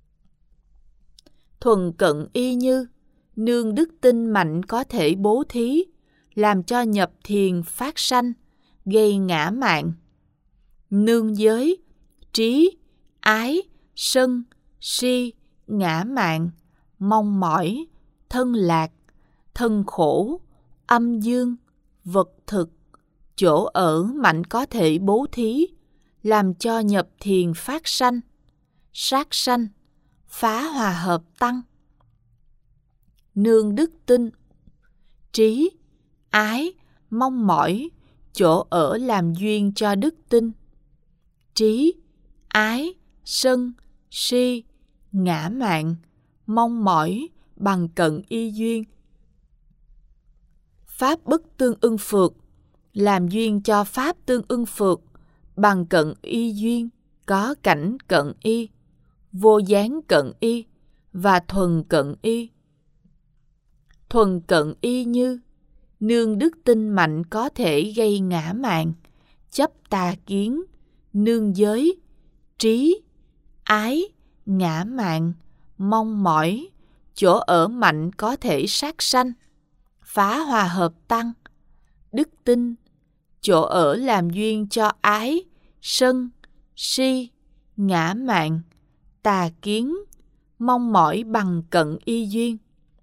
Thuần cận y như nương đức tinh mạnh có thể bố thí, làm cho nhập thiền phát sanh, gây ngã mạn. Nương giới, trí, ái, sân, si, ngã mạn, mong mỏi, thân lạc, thân khổ, âm dương, vật thực, chỗ ở mạnh có thể bố thí, làm cho nhập thiền phát sanh, sát sanh, phá hòa hợp tăng. Nương đức tinh, trí, ái, mong mỏi, chỗ ở làm duyên cho đức tinh. Trí, ái, sân, si, ngã mạn, mong mỏi bằng cận y duyên. Pháp bất tương ưng phược, làm duyên cho pháp tương ưng phược, bằng cận y duyên, có cảnh cận y, vô gián cận y, và thuần cận y. Thuần cận y như nương đức tinh mạnh có thể gây ngã mạn, chấp tà kiến, nương giới, trí, ái, ngã mạn, mong mỏi, chỗ ở mạnh có thể sát sanh, phá hòa hợp tăng. Đức tin, chỗ ở làm duyên cho ái, sân, si, ngã mạn, tà kiến, mong mỏi bằng cận y duyên.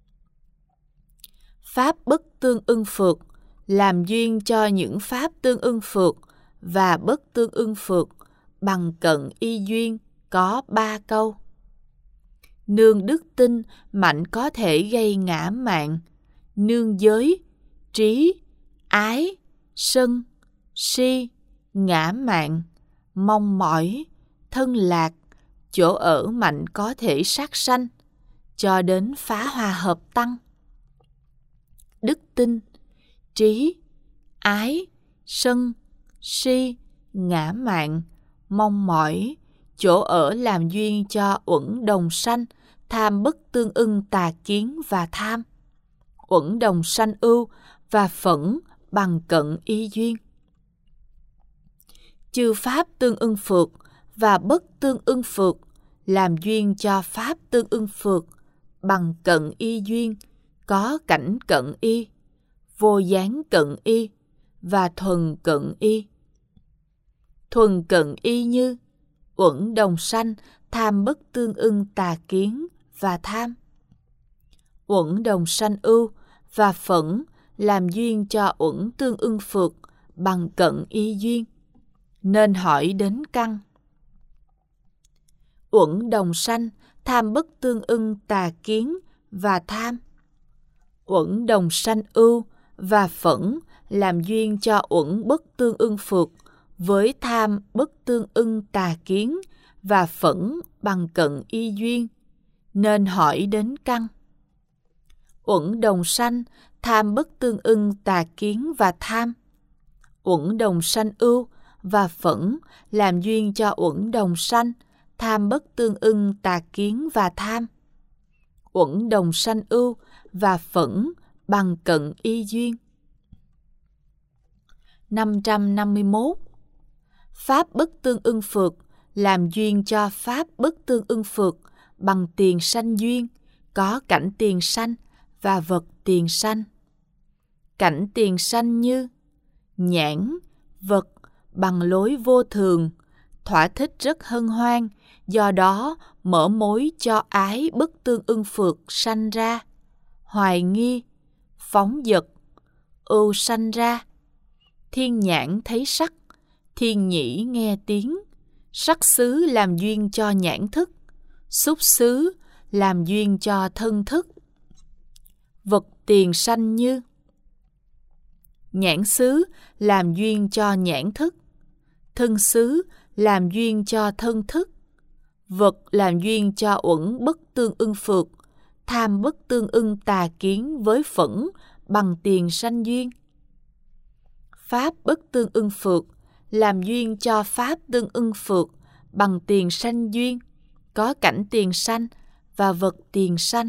Pháp bất tương ưng phược, làm duyên cho những pháp tương ưng phược và bất tương ưng phược bằng cận y duyên có ba câu. Nương đức tin mạnh có thể gây ngã mạn, nương giới, trí, ái, sân, si, ngã mạn, mong mỏi, thân lạc, chỗ ở mạnh có thể sát sanh, cho đến phá hòa hợp tăng. Đức tin, trí, ái, sân, si, ngã mạn, mong mỏi, chỗ ở làm duyên cho uẩn đồng sanh, tham bất tương ưng tà kiến và tham. Uẩn đồng sanh ưu và phẫn bằng cận y duyên. Chư pháp tương ưng phược và bất tương ưng phược làm duyên cho pháp tương ưng phược bằng cận y duyên, có cảnh cận y, vô gián cận y và thuần cận y. Thuần cận y như uẩn đồng sanh, tham bất tương ưng tà kiến và tham. Uẩn đồng sanh ưu và phẫn làm duyên cho uẩn tương ưng phược bằng cận y duyên, nên hỏi đến căn. Uẩn đồng sanh, tham bất tương ưng tà kiến và tham. Uẩn đồng sanh ưu và phẫn làm duyên cho uẩn bất tương ưng phược với tham bất tương ưng tà kiến và phẫn bằng cận y duyên, nên hỏi đến căn. Uẩn đồng sanh, tham bất tương ưng tà kiến và tham. Uẩn đồng sanh ưu và phẫn làm duyên cho uẩn đồng sanh, tham bất tương ưng tà kiến và tham. Uẩn đồng sanh ưu và phẫn bằng cận y duyên. năm trăm năm mươi mốt. Pháp bất tương ưng phược làm duyên cho pháp bất tương ưng phược bằng tiền sanh duyên, có cảnh tiền sanh và vật tiền sanh. Cảnh tiền sanh như nhãn, vật bằng lối vô thường, thỏa thích rất hân hoan, do đó mở mối cho ái bất tương ưng phược sanh ra. Hoài nghi, phóng dật, ưu sanh ra. Thiên nhãn thấy sắc, thiên nhĩ nghe tiếng, sắc xứ làm duyên cho nhãn thức, xúc xứ làm duyên cho thân thức. Vật tiền sanh như nhãn xứ làm duyên cho nhãn thức, thân xứ làm duyên cho thân thức, vật làm duyên cho uẩn bất tương ưng phược, tham bất tương ưng tà kiến với phẫn bằng tiền sanh duyên. Pháp bất tương ưng phược làm duyên cho pháp tương ưng phược bằng tiền sanh duyên, có cảnh tiền sanh và vật tiền sanh.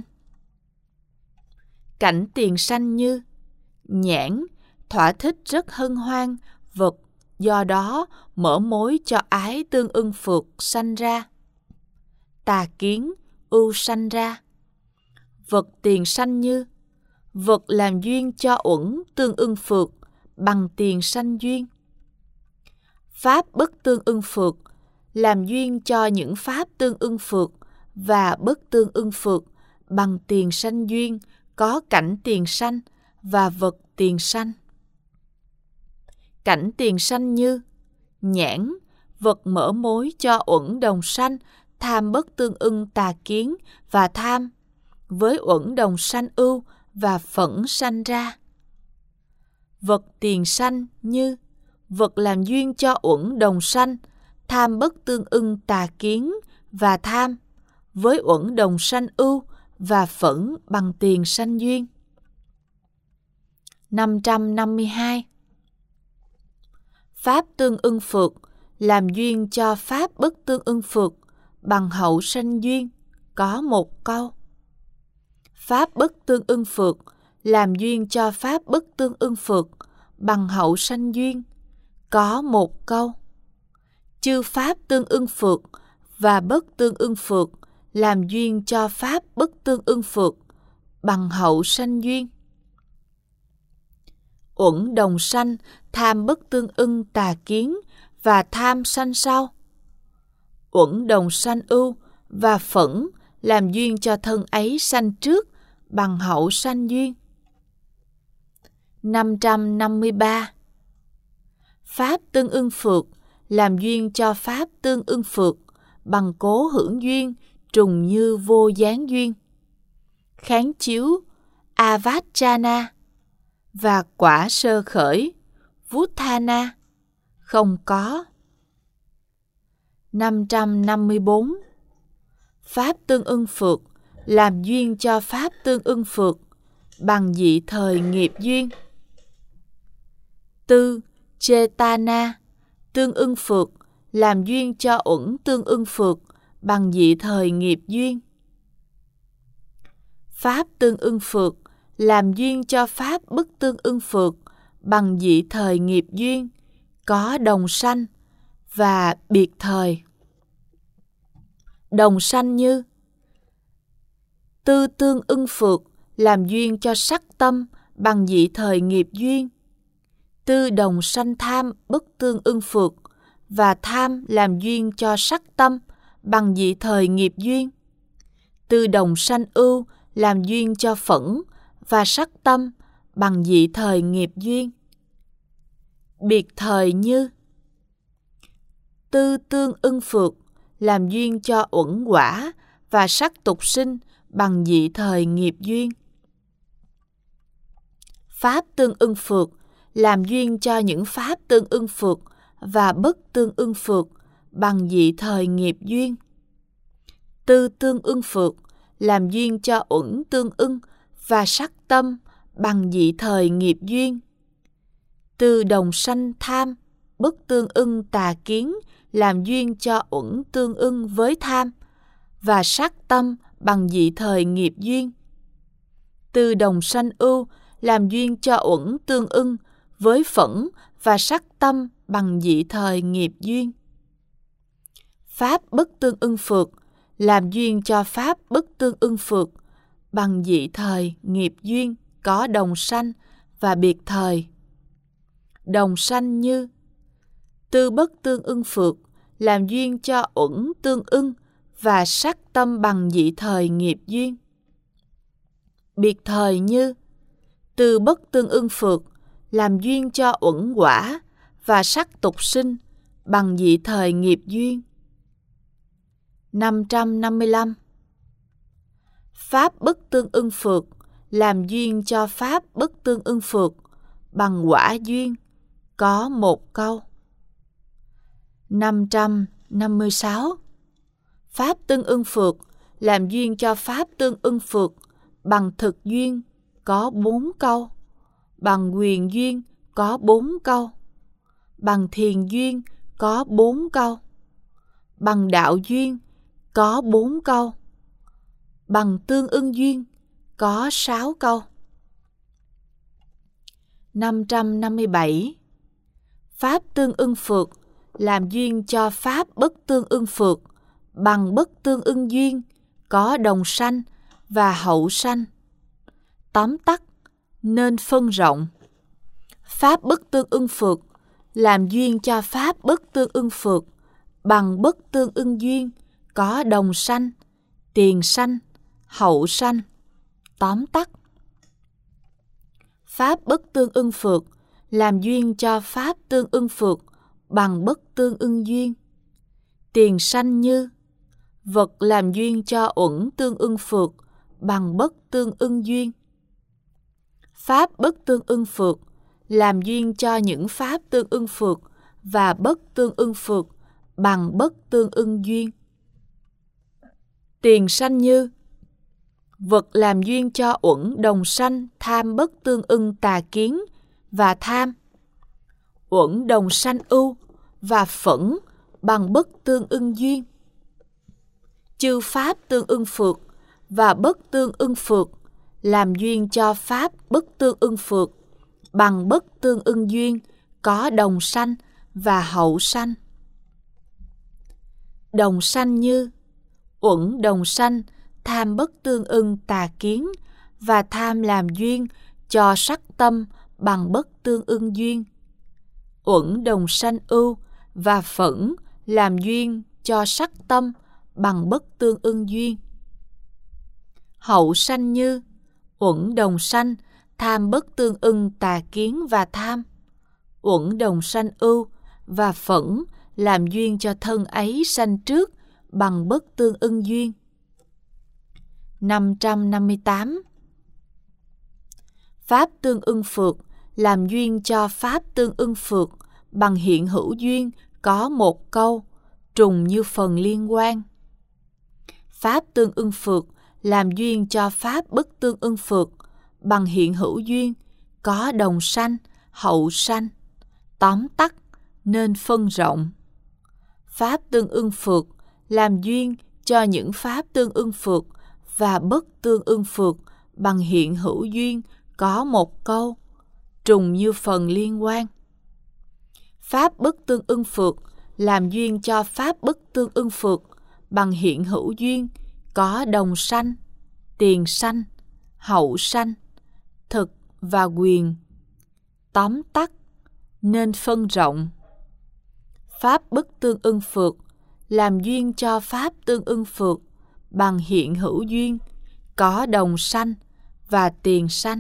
Cảnh tiền sanh như nhãn, thỏa thích rất hân hoan, vật, do đó mở mối cho ái tương ưng phược sanh ra. Tà kiến, ưu sanh ra. Vật tiền sanh như vật làm duyên cho uẩn tương ưng phược bằng tiền sanh duyên. Pháp bất tương ưng phược làm duyên cho những pháp tương ưng phược và bất tương ưng phược bằng tiền sanh duyên, có cảnh tiền sanh và vật tiền sanh. Cảnh tiền sanh như nhãn, vật mở mối cho uẩn đồng sanh, tham bất tương ưng tà kiến và tham, với uẩn đồng sanh ưu và phẫn sanh ra. Vật tiền sanh như vật làm duyên cho uẩn đồng sanh, tham bất tương ưng tà kiến và tham, với uẩn đồng sanh ưu và phẫn bằng tiền sanh duyên. năm trăm năm mươi hai. Pháp tương ưng phược làm duyên cho pháp bất tương ưng phược bằng hậu sanh duyên, có một câu. Pháp bất tương ưng phược làm duyên cho pháp bất tương ưng phược bằng hậu sanh duyên, có một câu. Chư pháp tương ưng phược và bất tương ưng phược làm duyên cho pháp bất tương ưng phược, bằng hậu sanh duyên. Uẩn đồng sanh, tham bất tương ưng tà kiến, và tham sanh sau. Uẩn đồng sanh ưu, và phẫn làm duyên cho thân ấy sanh trước, bằng hậu sanh duyên. năm trăm năm mươi ba. Pháp tương ưng phược, làm duyên cho pháp tương ưng phược, bằng cố hưởng duyên, trùng như vô gián duyên. Kháng chiếu Avajjana và quả sơ khởi Vuttana không có. năm trăm năm mươi bốn. Pháp tương ưng phược, làm duyên cho pháp tương ưng phược, bằng dị thời nghiệp duyên. Tư Chetana tương ưng phược, làm duyên cho uẩn tương ưng phược, bằng dị thời nghiệp duyên. Pháp tương ưng phược, làm duyên cho pháp bất tương ưng phược, bằng dị thời nghiệp duyên, có đồng sanh và biệt thời. Đồng sanh như tư tương ưng phược, làm duyên cho sắc tâm, bằng dị thời nghiệp duyên. Tư đồng sanh tham bất tương ưng phược, và tham làm duyên cho sắc tâm, bằng dị thời nghiệp duyên. Tư đồng sanh ưu, làm duyên cho phẫn và sắc tâm, bằng dị thời nghiệp duyên. Biệt thời như tư tương ưng phược, làm duyên cho uẩn quả và sắc tục sinh, bằng dị thời nghiệp duyên. Pháp tương ưng phược, làm duyên cho những pháp tương ưng phược và bất tương ưng phược, bằng dị thời nghiệp duyên. Tư tương ưng phược, làm duyên cho uẩn tương ưng và sắc tâm, bằng dị thời nghiệp duyên. Tư đồng sanh tham bất tương ưng tà kiến, làm duyên cho uẩn tương ưng với tham và sắc tâm, bằng dị thời nghiệp duyên. Tư đồng sanh ưu, làm duyên cho uẩn tương ưng với phẫn và sắc tâm, bằng dị thời nghiệp duyên. Pháp bất tương ưng phược, làm duyên cho pháp bất tương ưng phược, bằng dị thời nghiệp duyên, có đồng sanh và biệt thời. Đồng sanh như tư bất tương ưng phược, làm duyên cho uẩn tương ưng và sắc tâm, bằng dị thời nghiệp duyên. Biệt thời như tư bất tương ưng phược, làm duyên cho uẩn quả và sắc tục sinh, bằng dị thời nghiệp duyên. năm trăm năm mươi lăm. Pháp bất tương ưng phược, làm duyên cho pháp bất tương ưng phược, bằng quả duyên, có một câu. năm trăm năm mươi sáu. Pháp tương ưng phược, làm duyên cho pháp tương ưng phược, bằng thực duyên, có bốn câu. Bằng quyền duyên, có bốn câu. Bằng thiền duyên, có bốn câu. Bằng đạo duyên, có bốn câu. Bằng tương ưng duyên, có sáu câu. năm trăm năm mươi bảy. Pháp tương ưng phược, làm duyên cho pháp bất tương ưng phược, bằng bất tương ưng duyên, có đồng sanh và hậu sanh. Tóm tắt nên phân rộng. Pháp bất tương ưng phược, làm duyên cho pháp bất tương ưng phược, bằng bất tương ưng duyên, có đồng sanh, tiền sanh, hậu sanh. Tóm tắt. Pháp bất tương ưng phược, làm duyên cho pháp tương ưng phược, bằng bất tương ưng duyên. Tiền sanh như vật làm duyên cho uẩn tương ưng phược, bằng bất tương ưng duyên. Pháp bất tương ưng phược, làm duyên cho những pháp tương ưng phược và bất tương ưng phược, bằng bất tương ưng duyên. Tiền sanh như vật làm duyên cho uẩn đồng sanh tham bất tương ưng tà kiến và tham, uẩn đồng sanh ưu và phẫn, bằng bất tương ưng duyên. Chư pháp tương ưng phược và bất tương ưng phược, làm duyên cho pháp bất tương ưng phược, bằng bất tương ưng duyên, có đồng sanh và hậu sanh. Đồng sanh như Uẩn đồng sanh, tham bất tương ưng tà kiến, và tham làm duyên cho sắc tâm bằng bất tương ưng duyên. Uẩn đồng sanh ưu, và phẫn làm duyên cho sắc tâm bằng bất tương ưng duyên. Hậu sanh như, uẩn đồng sanh, tham bất tương ưng tà kiến và tham. Uẩn đồng sanh ưu, và phẫn làm duyên cho thân ấy sanh trước bằng bất tương ưng duyên. năm trăm năm mươi tám. Pháp tương ưng phược làm duyên cho pháp tương ưng phược bằng hiện hữu duyên có một câu, trùng như phần liên quan. Pháp tương ưng phược làm duyên cho pháp bất tương ưng phược bằng hiện hữu duyên có đồng sanh, hậu sanh, tóm tắt nên phân rộng. Pháp tương ưng phược làm duyên cho những pháp tương ưng phược và bất tương ưng phược bằng hiện hữu duyên có một câu, trùng như phần liên quan. Pháp bất tương ưng phược làm duyên cho pháp bất tương ưng phược bằng hiện hữu duyên có đồng sanh, tiền sanh, hậu sanh, thực và quyền. Tóm tắt nên phân rộng. Pháp bất tương ưng phược làm duyên cho pháp tương ưng phược bằng hiện hữu duyên có đồng sanh và tiền sanh.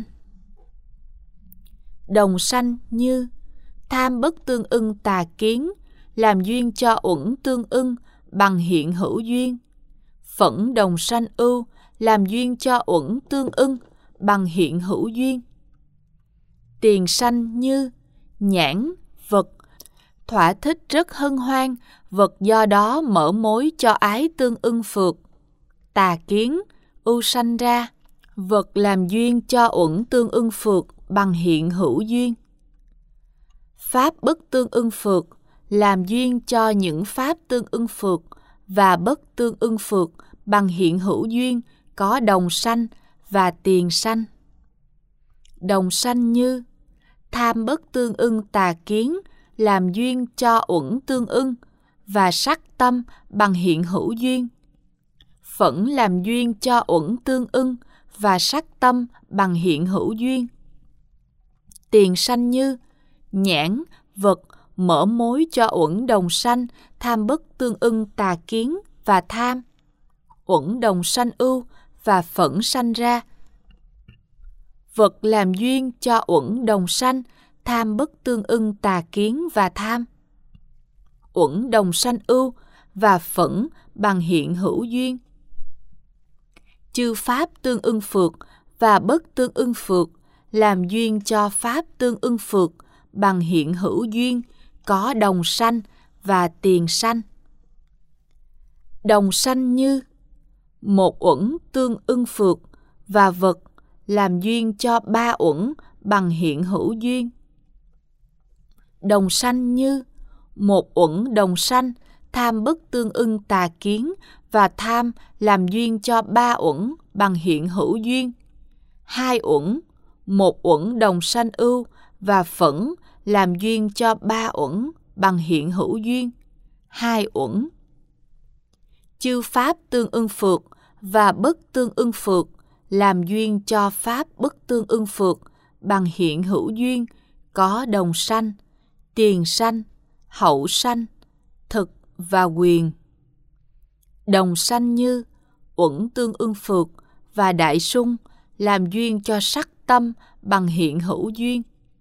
Đồng sanh như tham bất tương ưng tà kiến làm duyên cho uẩn tương ưng bằng hiện hữu duyên. Phẫn đồng sanh ưu làm duyên cho uẩn tương ưng bằng hiện hữu duyên. Tiền sanh như nhãn, vật, thỏa thích rất hân hoan, vật do đó mở mối cho ái tương ưng phược. Tà kiến, ưu sanh ra, vật làm duyên cho uẩn tương ưng phược bằng hiện hữu duyên. Pháp bất tương ưng phược làm duyên cho những pháp tương ưng phược và bất tương ưng phược bằng hiện hữu duyên có đồng sanh và tiền sanh. Đồng sanh như tham bất tương ưng tà kiến làm duyên cho uẩn tương ưng và sắc tâm bằng hiện hữu duyên. Phẫn làm duyên cho uẩn tương ưng và sắc tâm bằng hiện hữu duyên. Tiền sanh như nhãn, vật mở mối cho uẩn đồng sanh, tham bất tương ưng tà kiến và tham. Uẩn đồng sanh ưu và phẫn sanh ra. Vật làm duyên cho uẩn đồng sanh, tham bất tương ưng tà kiến và tham. Uẩn đồng sanh ưu và phẫn bằng hiện hữu duyên. Chư pháp tương ưng phược và bất tương ưng phược làm duyên cho pháp tương ưng phược bằng hiện hữu duyên có đồng sanh và tiền sanh. Đồng sanh như một uẩn tương ưng phược và vật làm duyên cho ba uẩn bằng hiện hữu duyên. Đồng sanh như một uẩn đồng sanh, tham bất tương ưng tà kiến và tham làm duyên cho ba uẩn bằng hiện hữu duyên. Hai uẩn, một uẩn đồng sanh ưu và phẫn làm duyên cho ba uẩn bằng hiện hữu duyên. Hai uẩn. Chư pháp tương ưng phược và bất tương ưng phược làm duyên cho pháp bất tương ưng phược bằng hiện hữu duyên có đồng sanh, tiền sanh, hậu sanh, thực và quyền. Đồng sanh như uẩn tương ưng phược và đại sung làm duyên cho sắc tâm bằng hiện hữu duyên.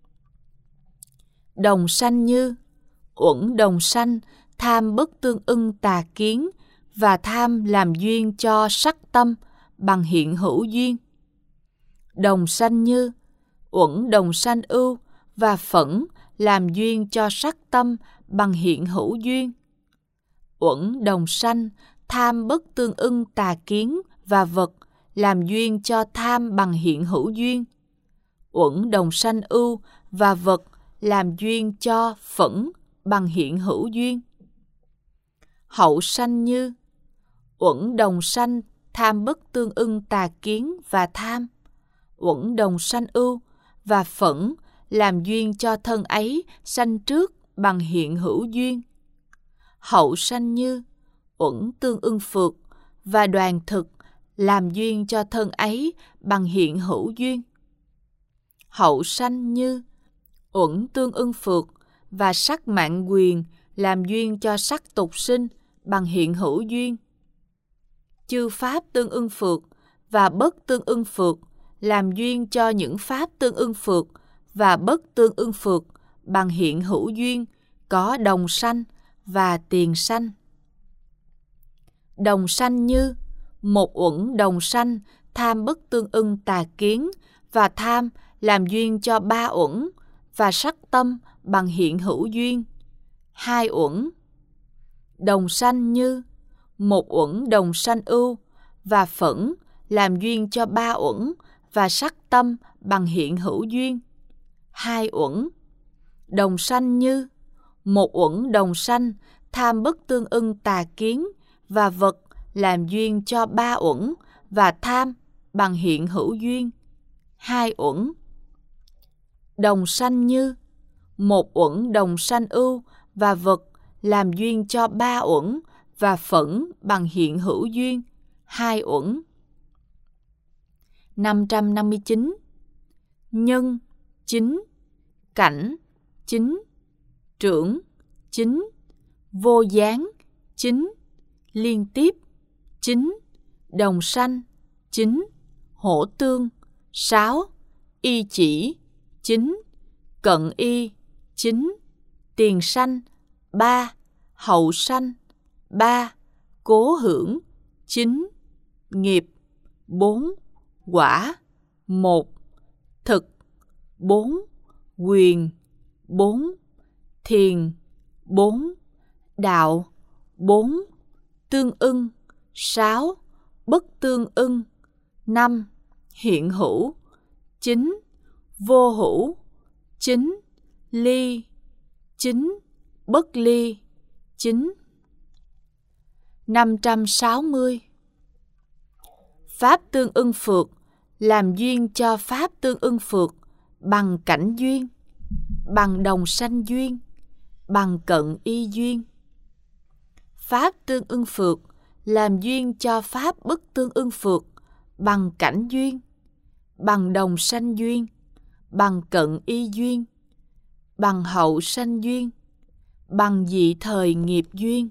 Đồng sanh như uẩn đồng sanh, tham bất tương ưng tà kiến và tham làm duyên cho sắc tâm bằng hiện hữu duyên. Đồng sanh như uẩn đồng sanh ưu và phẫn làm duyên cho sắc tâm bằng hiện hữu duyên. Uẩn đồng sanh, tham bất tương ưng tà kiến và vật làm duyên cho tham bằng hiện hữu duyên. Uẩn đồng sanh ưu và vật làm duyên cho phẫn bằng hiện hữu duyên. Hậu sanh như uẩn đồng sanh, tham bất tương ưng tà kiến và tham. Uẩn đồng sanh ưu và phẫn làm duyên cho thân ấy sanh trước bằng hiện hữu duyên. Hậu sanh như uẩn tương ưng phược và đoàn thực làm duyên cho thân ấy bằng hiện hữu duyên. Hậu sanh như uẩn tương ưng phược và sắc mạng quyền làm duyên cho sắc tục sinh bằng hiện hữu duyên. Chư pháp tương ưng phược và bất tương ưng phược làm duyên cho những pháp tương ưng phược và bất tương ưng phược bằng hiện hữu duyên có đồng sanh và tiền sanh. Đồng sanh như một uẩn đồng sanh tham bất tương ưng tà kiến và tham làm duyên cho ba uẩn và sắc tâm bằng hiện hữu duyên, hai uẩn. Đồng sanh như một uẩn đồng sanh ưu và phẫn làm duyên cho ba uẩn và sắc tâm bằng hiện hữu duyên, hai uẩn. Đồng sanh như một uẩn đồng sanh tham bất tương ưng tà kiến và vật làm duyên cho ba uẩn và tham bằng hiện hữu duyên, hai uẩn. Đồng sanh như một uẩn đồng sanh ưu và vật làm duyên cho ba uẩn và phẫn bằng hiện hữu duyên, hai uẩn. năm trăm năm mươi chín. Nhân chính, cảnh chính, trưởng chính, vô gián chính, liên tiếp chính, đồng sanh chính, hỗ tương sáu, y chỉ chính, cận y chính, tiền sanh ba, hậu sanh ba, cố hưởng chính, nghiệp bốn, quả một, thực bốn, quyền bốn, thiền bốn, đạo bốn, tương ưng sáu, bất tương ưng năm, hiện hữu chính, vô hữu chính, ly chính, bất ly chính. năm trăm sáu mươi. Pháp tương ưng phược làm duyên cho pháp tương ưng phược bằng cảnh duyên, bằng đồng sanh duyên, bằng cận y duyên. Pháp tương ưng phược làm duyên cho pháp bất tương ưng phược bằng cảnh duyên, bằng đồng sanh duyên, bằng cận y duyên, bằng hậu sanh duyên, bằng dị thời nghiệp duyên.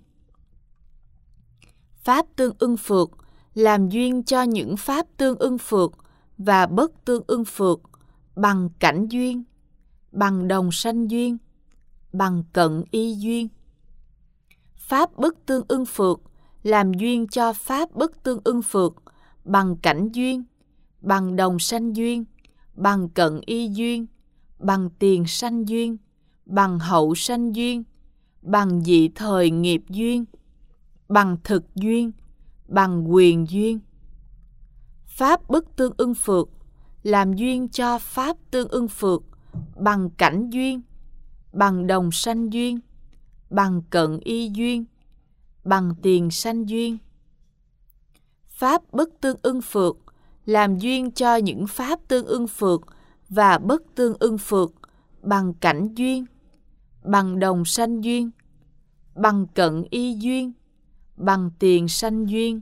Pháp tương ưng phược làm duyên cho những pháp tương ưng phược và bất tương ưng phược bằng cảnh duyên, bằng đồng sanh duyên, bằng cận y duyên. Pháp bất tương ưng phược làm duyên cho pháp bất tương ưng phược bằng cảnh duyên, bằng đồng sanh duyên, bằng cận y duyên, bằng tiền sanh duyên, bằng hậu sanh duyên, bằng dị thời nghiệp duyên, bằng thực duyên, bằng quyền duyên. Pháp bất tương ưng phược làm duyên cho pháp tương ưng phược bằng cảnh duyên, bằng đồng sanh duyên, bằng cận y duyên, bằng tiền sanh duyên. Pháp bất tương ưng phược làm duyên cho những pháp tương ưng phược và bất tương ưng phược bằng cảnh duyên, bằng đồng sanh duyên, bằng cận y duyên, bằng tiền sanh duyên.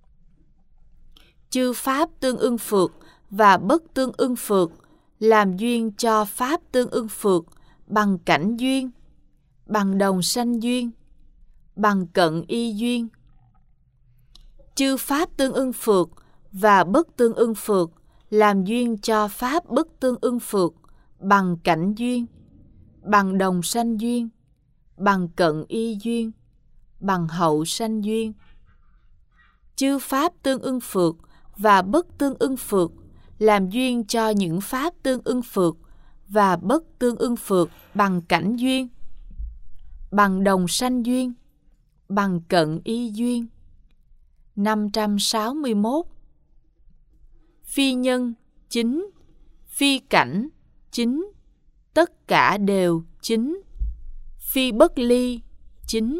Chư pháp tương ưng phược và bất tương ưng phược làm duyên cho pháp tương ưng phược bằng cảnh duyên, bằng đồng sanh duyên, bằng cận y duyên. Chư pháp tương ưng phược và bất tương ưng phược làm duyên cho pháp bất tương ưng phược bằng cảnh duyên, bằng đồng sanh duyên, bằng cận y duyên, bằng hậu sanh duyên. Chư pháp tương ưng phược và bất tương ưng phược làm duyên cho những pháp tương ưng phược và bất tương ưng phược bằng cảnh duyên, bằng đồng sanh duyên, bằng cận y duyên. năm trăm sáu mươi mốt. Phi nhân chính, phi cảnh chính, tất cả đều chính, phi bất ly chính.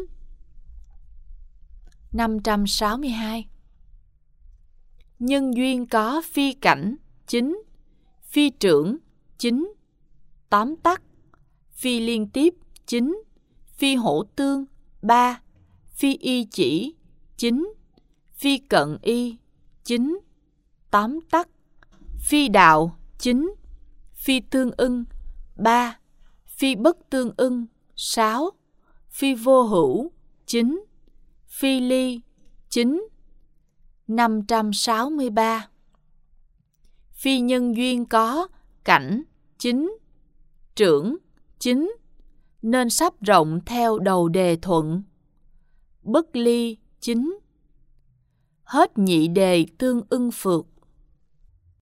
năm trăm sáu mươi hai. Nhân duyên có phi cảnh chính, phi trưởng chính, tóm tắt, phi liên tiếp chính, phi hỗ tương ba, phi y chỉ chính, Phi cận y, chín. Tóm tắt. Phi đạo, chín. Phi tương ưng, ba. Phi bất tương ưng, sáu. Phi vô hữu, chín. Phi ly, chín. năm trăm sáu mươi ba. Phi nhân duyên có, cảnh, chín. Trưởng, chín. Nên sắp rộng theo đầu đề thuận. Bất ly, chín. Hết nhị đề tương ưng phược.